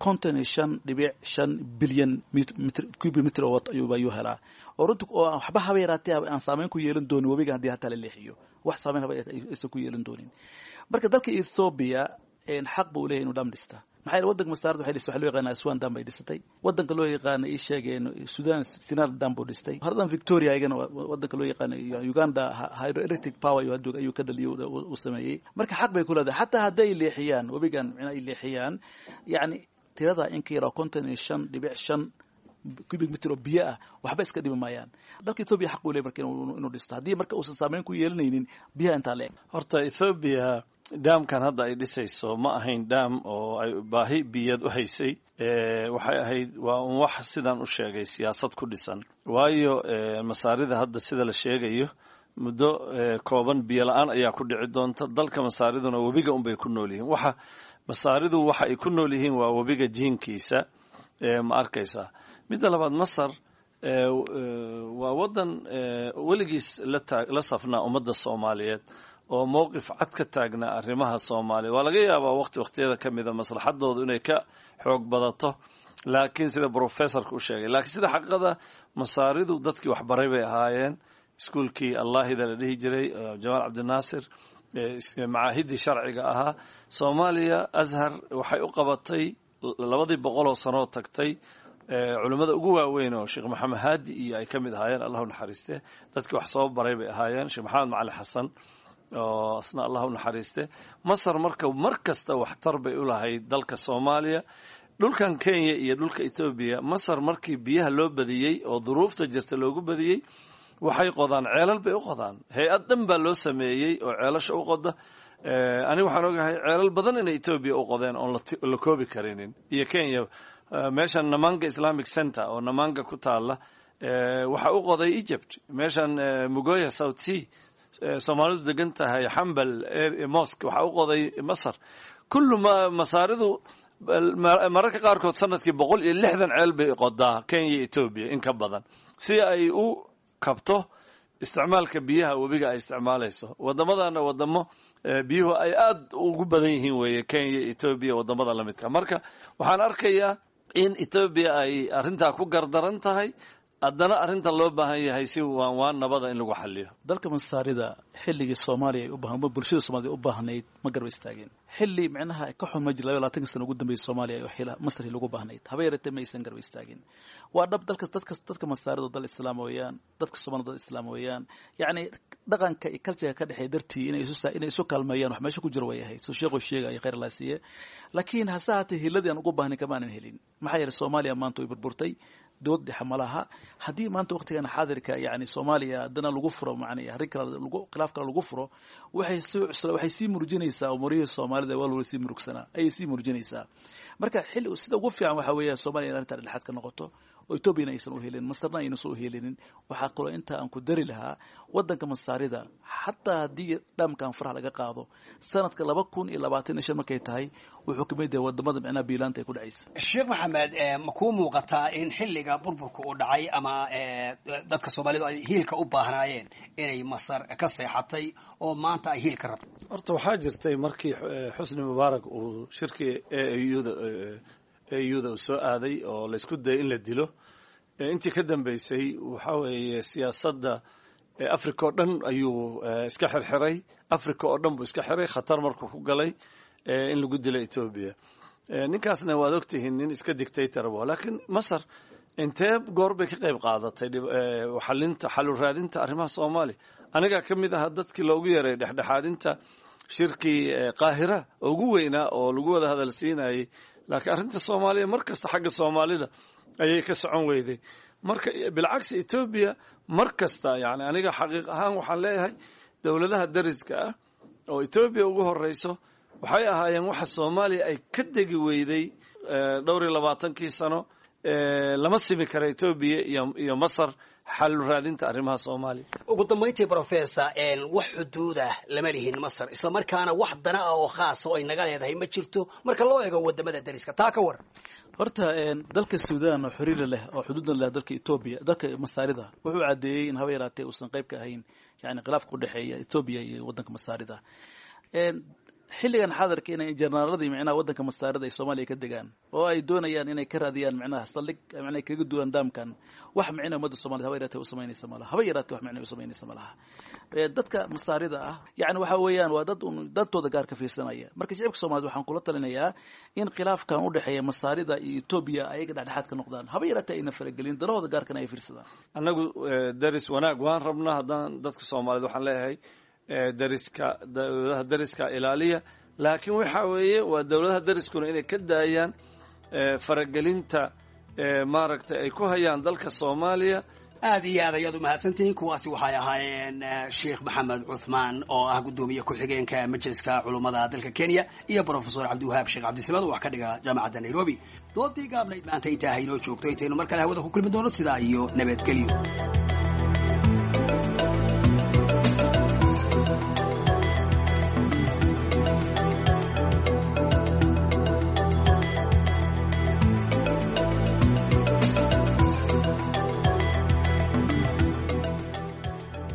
55.5 bilyan cubic meter oo ayuu helaa oo runtii oo waxba haba yaraatee aan saameyn ku yeelan doonin webiga haddii hata la leexiyo, wax saameyn haba aysan ku yeelan doonin. marka dalka Ethiopia xaq buu leeyahay inuu dham dhista. maxay wadanka Masaarida waxay loo yaqaan Aswan dam bay dhisatay, wadanka loo yaqaan ay sheegeen Sudan Sinar dam buu dhistay, haradan Victoria ayagana wadanka loo yaqaan Uganda hydroelectric power ayuu ka dhaliyay uu sameeyay. marka xaq bay ku leedahay xataa hadday leexiyaan webigan ay leexiyaan yani tirada in ka yar 55.5 cubic meter oo biyo ah waxba iska dhimi maayaan. dalka Ethiopia xaq uu leeyahay marka inuu dhisto haddii marka uusan saameyn ku yeelanaynin biyaha inta leeg. horta Ethiopia daamkan hadda ay dhisayso ma ahayn daam oo ay baahi biyad u haysay. waxay ahayd waa wax sidan u sheegay siyaasad ku dhisan. waayo Masaarida hadda sida la sheegayo muddo kooban biyo la'aan ayaa ku dhici doonta. dalka Masaariduna webiga un bay ku nool yihiin. Masaaridu waxa ay ku nool yihiin waa webiga jiinkiisa. ma arkaysaa. midda labaad Masar waa wadan weligiis la safnaa ummadda Soomaaliyeed oo mowqif cad ka taagnaa arrimaha soomaaliya. waa laga yaabaa waqtiyada ka mida maslaxadoodu inay ka xoog badato, laakiin sida professorka u sheegay, laakiin sida xaqiiqada masaaridu dadkii waxbaray bay ahaayeen. iskuulkii allaahida la dhihi jiray jamaal cabdinaasir, macaahidii sharciga ahaa. soomaaliya azhar waxay u qabatay 200 sanoo tagtay culimmada ugu waaweyn oo sheekh maxamed haadi iyo ay ka mid ahaayeen, allahu naxariiste. dadkii wax soo baray bay ahaayeen, sheekh maxamed macali xasan oo asna allahu naxariiste. masar marka mar kasta waxtar bay u lahayd dalka soomaaliya. dhulkan kenya iyo dhulka etoobiya, masar markii biyaha loo badiyey oo duruufta jirta loogu badiyey, waxay qodaan ceelal bay u qodaan. hay-ad dhan baa loo sameeyey oo ceelasha u qoda. aniga waxaan ogahay ceelal badan inay etoobiya u qodeen oon la koobi karinin, iyo kenya. meeshan namanga islamic center oo namanga ku taala waxa u qoday egypt. meeshan mugoya south sea soomaalidu degan tahay xambal mosque waxa u qoday masar. kullu masaaridu mararka qaarkood sanadkii 160 ceel bay qodaa kenya iyo etoobiya in ka badan, si ay u kabto isticmaalka biyaha webiga ay isticmaalayso. wadamadana wadamo biyuhu ay aad ugu badan yihiin weeye, kenya iyo etoobiya wadamada la midka. marka waxaan arkayaa in etoobiya ay arrintaa ku gardaran tahay, haddana arrinta loo baahan yahay si waan nabada in lagu xaliyo. dalka masaarida xilligii soomaaliya ay u baahan bulshada soomaalida u baahnayd ma garba istaageen. xilli micnaha ka xun ma jiro 20 sano ugu dambeeyay Soomaaliya oo xila masri lagu baahnayd haba yaratee ma aysan garba istaageen. waa dhab dadka masaarida dal islaam weeyaan, dadka Soomaalida dal islaam weeyaan. yacni dhaqanka iyo culture ka dhaxay dartii inay isu kaalmeeyaan wax meesha ku jiro way ahayd. soo sheego sheegay khayr la siiyay, laakiin hasaate hiladii aan ugu baahnay kama aanan helin. maxaa yeelay Soomaaliya maanta way burburtay, dood xamalaha. haddii maanta waqtigan xaadirka yani Soomaaliya dana lagu furo macna arrin kale khilaaf kale lagu furo, waxay sii murjinaysaa umurihi Soomaalida wal sii murugsanaa ay sii murjinaysaa. marka xil sida ugu fiican waxa weeyaa Soomaaliya in arrinta dhexaad ka noqoto oo Ethiopia aysan u helin, Masarna aysan soo helin. waxa qolo inta aan ku dari lahaa wadanka Masaarida xataa haddii dhamkan faraha laga qaado sanadka 2025 markay tahay wuxuu ka mid yahay wadamada macna biilaanta ay ku dhacaysa. Sheekh Maxamed, ma ku muuqataa in xilliga burburka uu dhacay ama dadka Soomaalidu ay hiilka u baahnaayeen inay Masar ka seexatay oo maanta ay hiilka rabto? horta waxaa jirtay markii Xusni Mubaarak uu shirkii AU soo aaday oo la isku dayay in la dilo. intii ka dambeysay waxa weeye siyaasadda Afrika oo dhan ayuu iska xirxiray. Afrika oo dhan buu iska xiray, khatar markuu ku galay in lagu dilo Ethiopia. ninkaasna waad ogtihiin nin iska dictator ah, laakiin Masar intee goor bay ka qayb qaadatay xal u raadinta arrimaha Soomaaliya. aniga ka mid ah dadkii loogu yeeray dhexdhexaadinta shirkii Qaahira ugu weynaa oo lagu wada hadal siinayay, laakiin arrinta Soomaaliya markasta xagga Soomaalida ayay ka socon weyday. marka bilcagsi Ethiopia markasta yani aniga xaqiiq ahaan waxaan leeyahay dawladaha dariska ah oo Ethiopia ugu horeyso waxay ahaayeen waxa Soomaaliya ay ka degi weyday dhowr 20 sano. lama simi karo Ethiopia iyo Masar xal raadinta arrimaha Soomaaliya. ugu dambeyntii professor wax xuduuda lama lihin Masar, isla markaana wax dana ah oo khaas oo ay naga leedahay ma jirto marka loo eego wadamada dariska. taa ka war horta dalka Suudaan oo xiriir leh oo xuduud leh dalka Ethiopia, dalka Masaarida wuxuu cadeeyay in haba yaraatee uusan qayb ka ahayn yani khilaaf ku dhaxeeya Ethiopia iyo wadanka Masaarida. xilligan xaadirka inay jenaraaladii macnaha wadanka Masaarida ay Soomaaliya ka degaan oo ay doonayaan inay ka raadiyaan macnaha saldhig macnaha kaga duwan daamkan wax macnaha umada Soomaaliya haba yaraatee u sameynaysa malaha, haba yaraatee wax macnaha u sameynaysa malaha. dadka Masaarida ah yani waxa weeyaan waa dadtooda gaar ka fiirsanaya. marka shacabka Soomaaliyeed waxaan kula talinayaa in khilaafkan u dhaxeeya Masaarida iyo Ethiopia ayaga dhexdhexaad ka noqdaan, haba yaraatee ayna faragelin danahooda gaarkan ay fiirsadaan. anagu daris wanaag waan rabnaa haddaan dadka Soomaaliyeed waxaan leeyahay dawladaha dariska ilaaliya, laakiin waxa weeye waa dawladaha dariskuna inay ka daayaan faragelinta maaragtay ay ku hayaan dalka Soomaaliya. aad iyo aad ayaad u mahadsantihiin. kuwaasi waxay ahaayeen Sheekh Maxamed Cuthmaan oo ah gudoomiye ku-xigeenka majliska culimada dalka Kenya iyo Professor Cabdiwahaab Sheekh Cabdisamaad oo wax ka dhiga jaamacadda Nairobi. doodii gaabnayd maanta intaa haynoo joogto, intaynu mar kale hawada ku kulmi doono sidaa iyo nabadgelyo.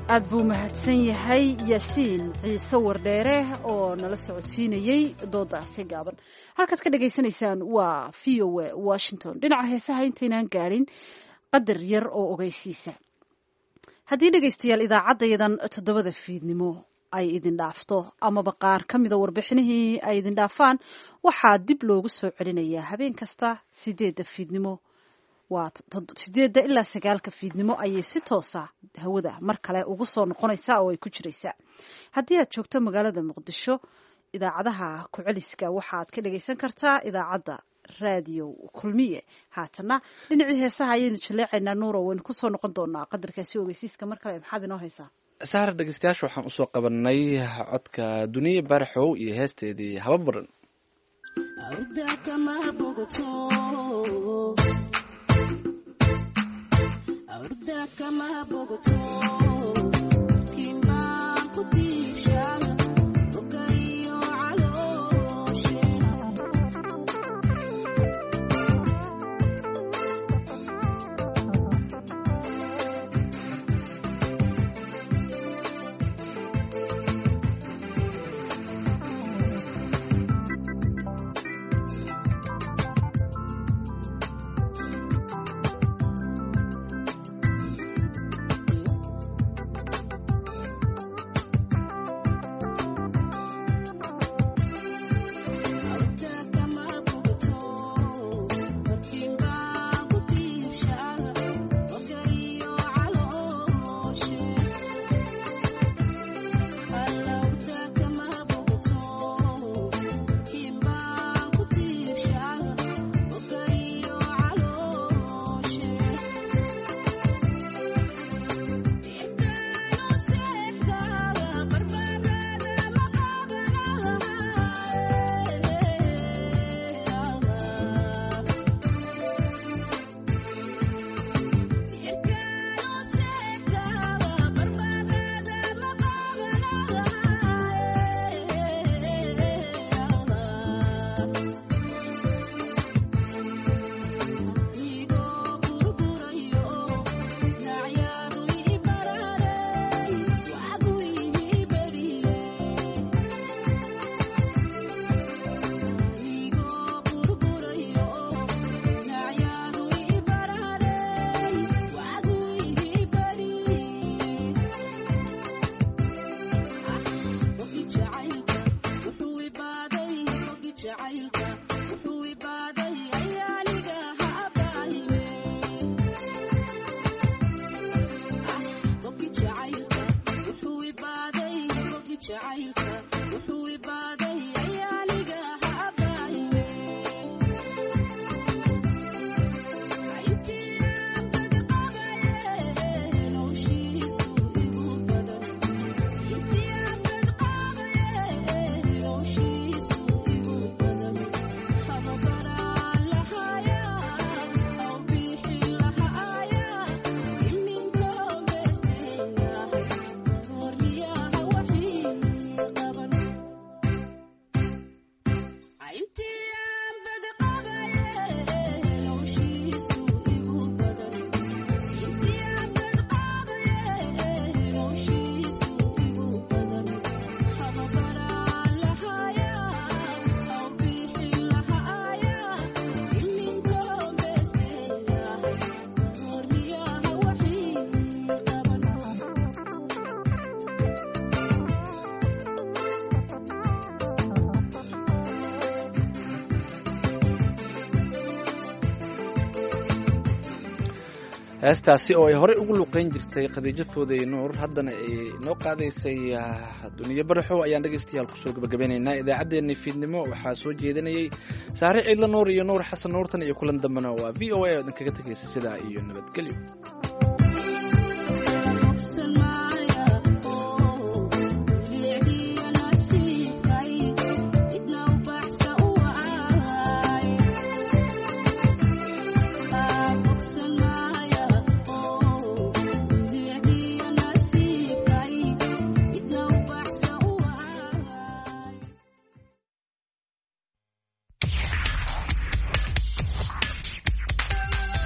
aad buu mahadsan yahay yaasiin ciise wardheere oo nala socodsiinayey doodaasi gaaban. halkaad ka dhagaysanaysaan waa v o a washington. dhinaca heesaha intaynaan gaadhin qadar yar oo ogeysiisa. haddii dhegaystayaal idaacaddayadan 7 fiidnimo ay idin dhaafto amaba qaar ka mida warbixinihii ay idin dhaafaan, waxaa dib loogu soo celinayaa habeen kasta 8 fiidnimo, waa 8 ilaa 9 fiidnimo ayay si toosa hawada mar kale ugu soo noqonaysaa oo ay ku jiraysaa. haddii aad joogto magaalada muqdisho, idaacadaha ku-celiska waxaad ka dhagaysan kartaa idaacadda raadiyo kulmiye. haatana dhinacii heesaha ayaynu jaleecaynaa. nuuro waynu kusoo noqon doonaa qadarkaasi ogeysiiska mar kale. maxaad inoo haysaa? sahar dhegeystayaasha waxaan usoo qabanay codka duniya baraxow iyo heesteedii haba baran. heestaasi oo ay horey ugu luqeyn jirtay khadiijo fooday nuur, haddana ay noo qaadaysay duniya baraxow, ayaan dhegaystayaal kusoo gabagabeynaynaa idaacaddeenii fiidnimo. waxaa soo jeedinayay saare ciidla nuur iyo nuur xasan nuurtan, iyo kulan dambena waa v o a oo idinkaga tegaysa sidaa iyo nabadgelyo.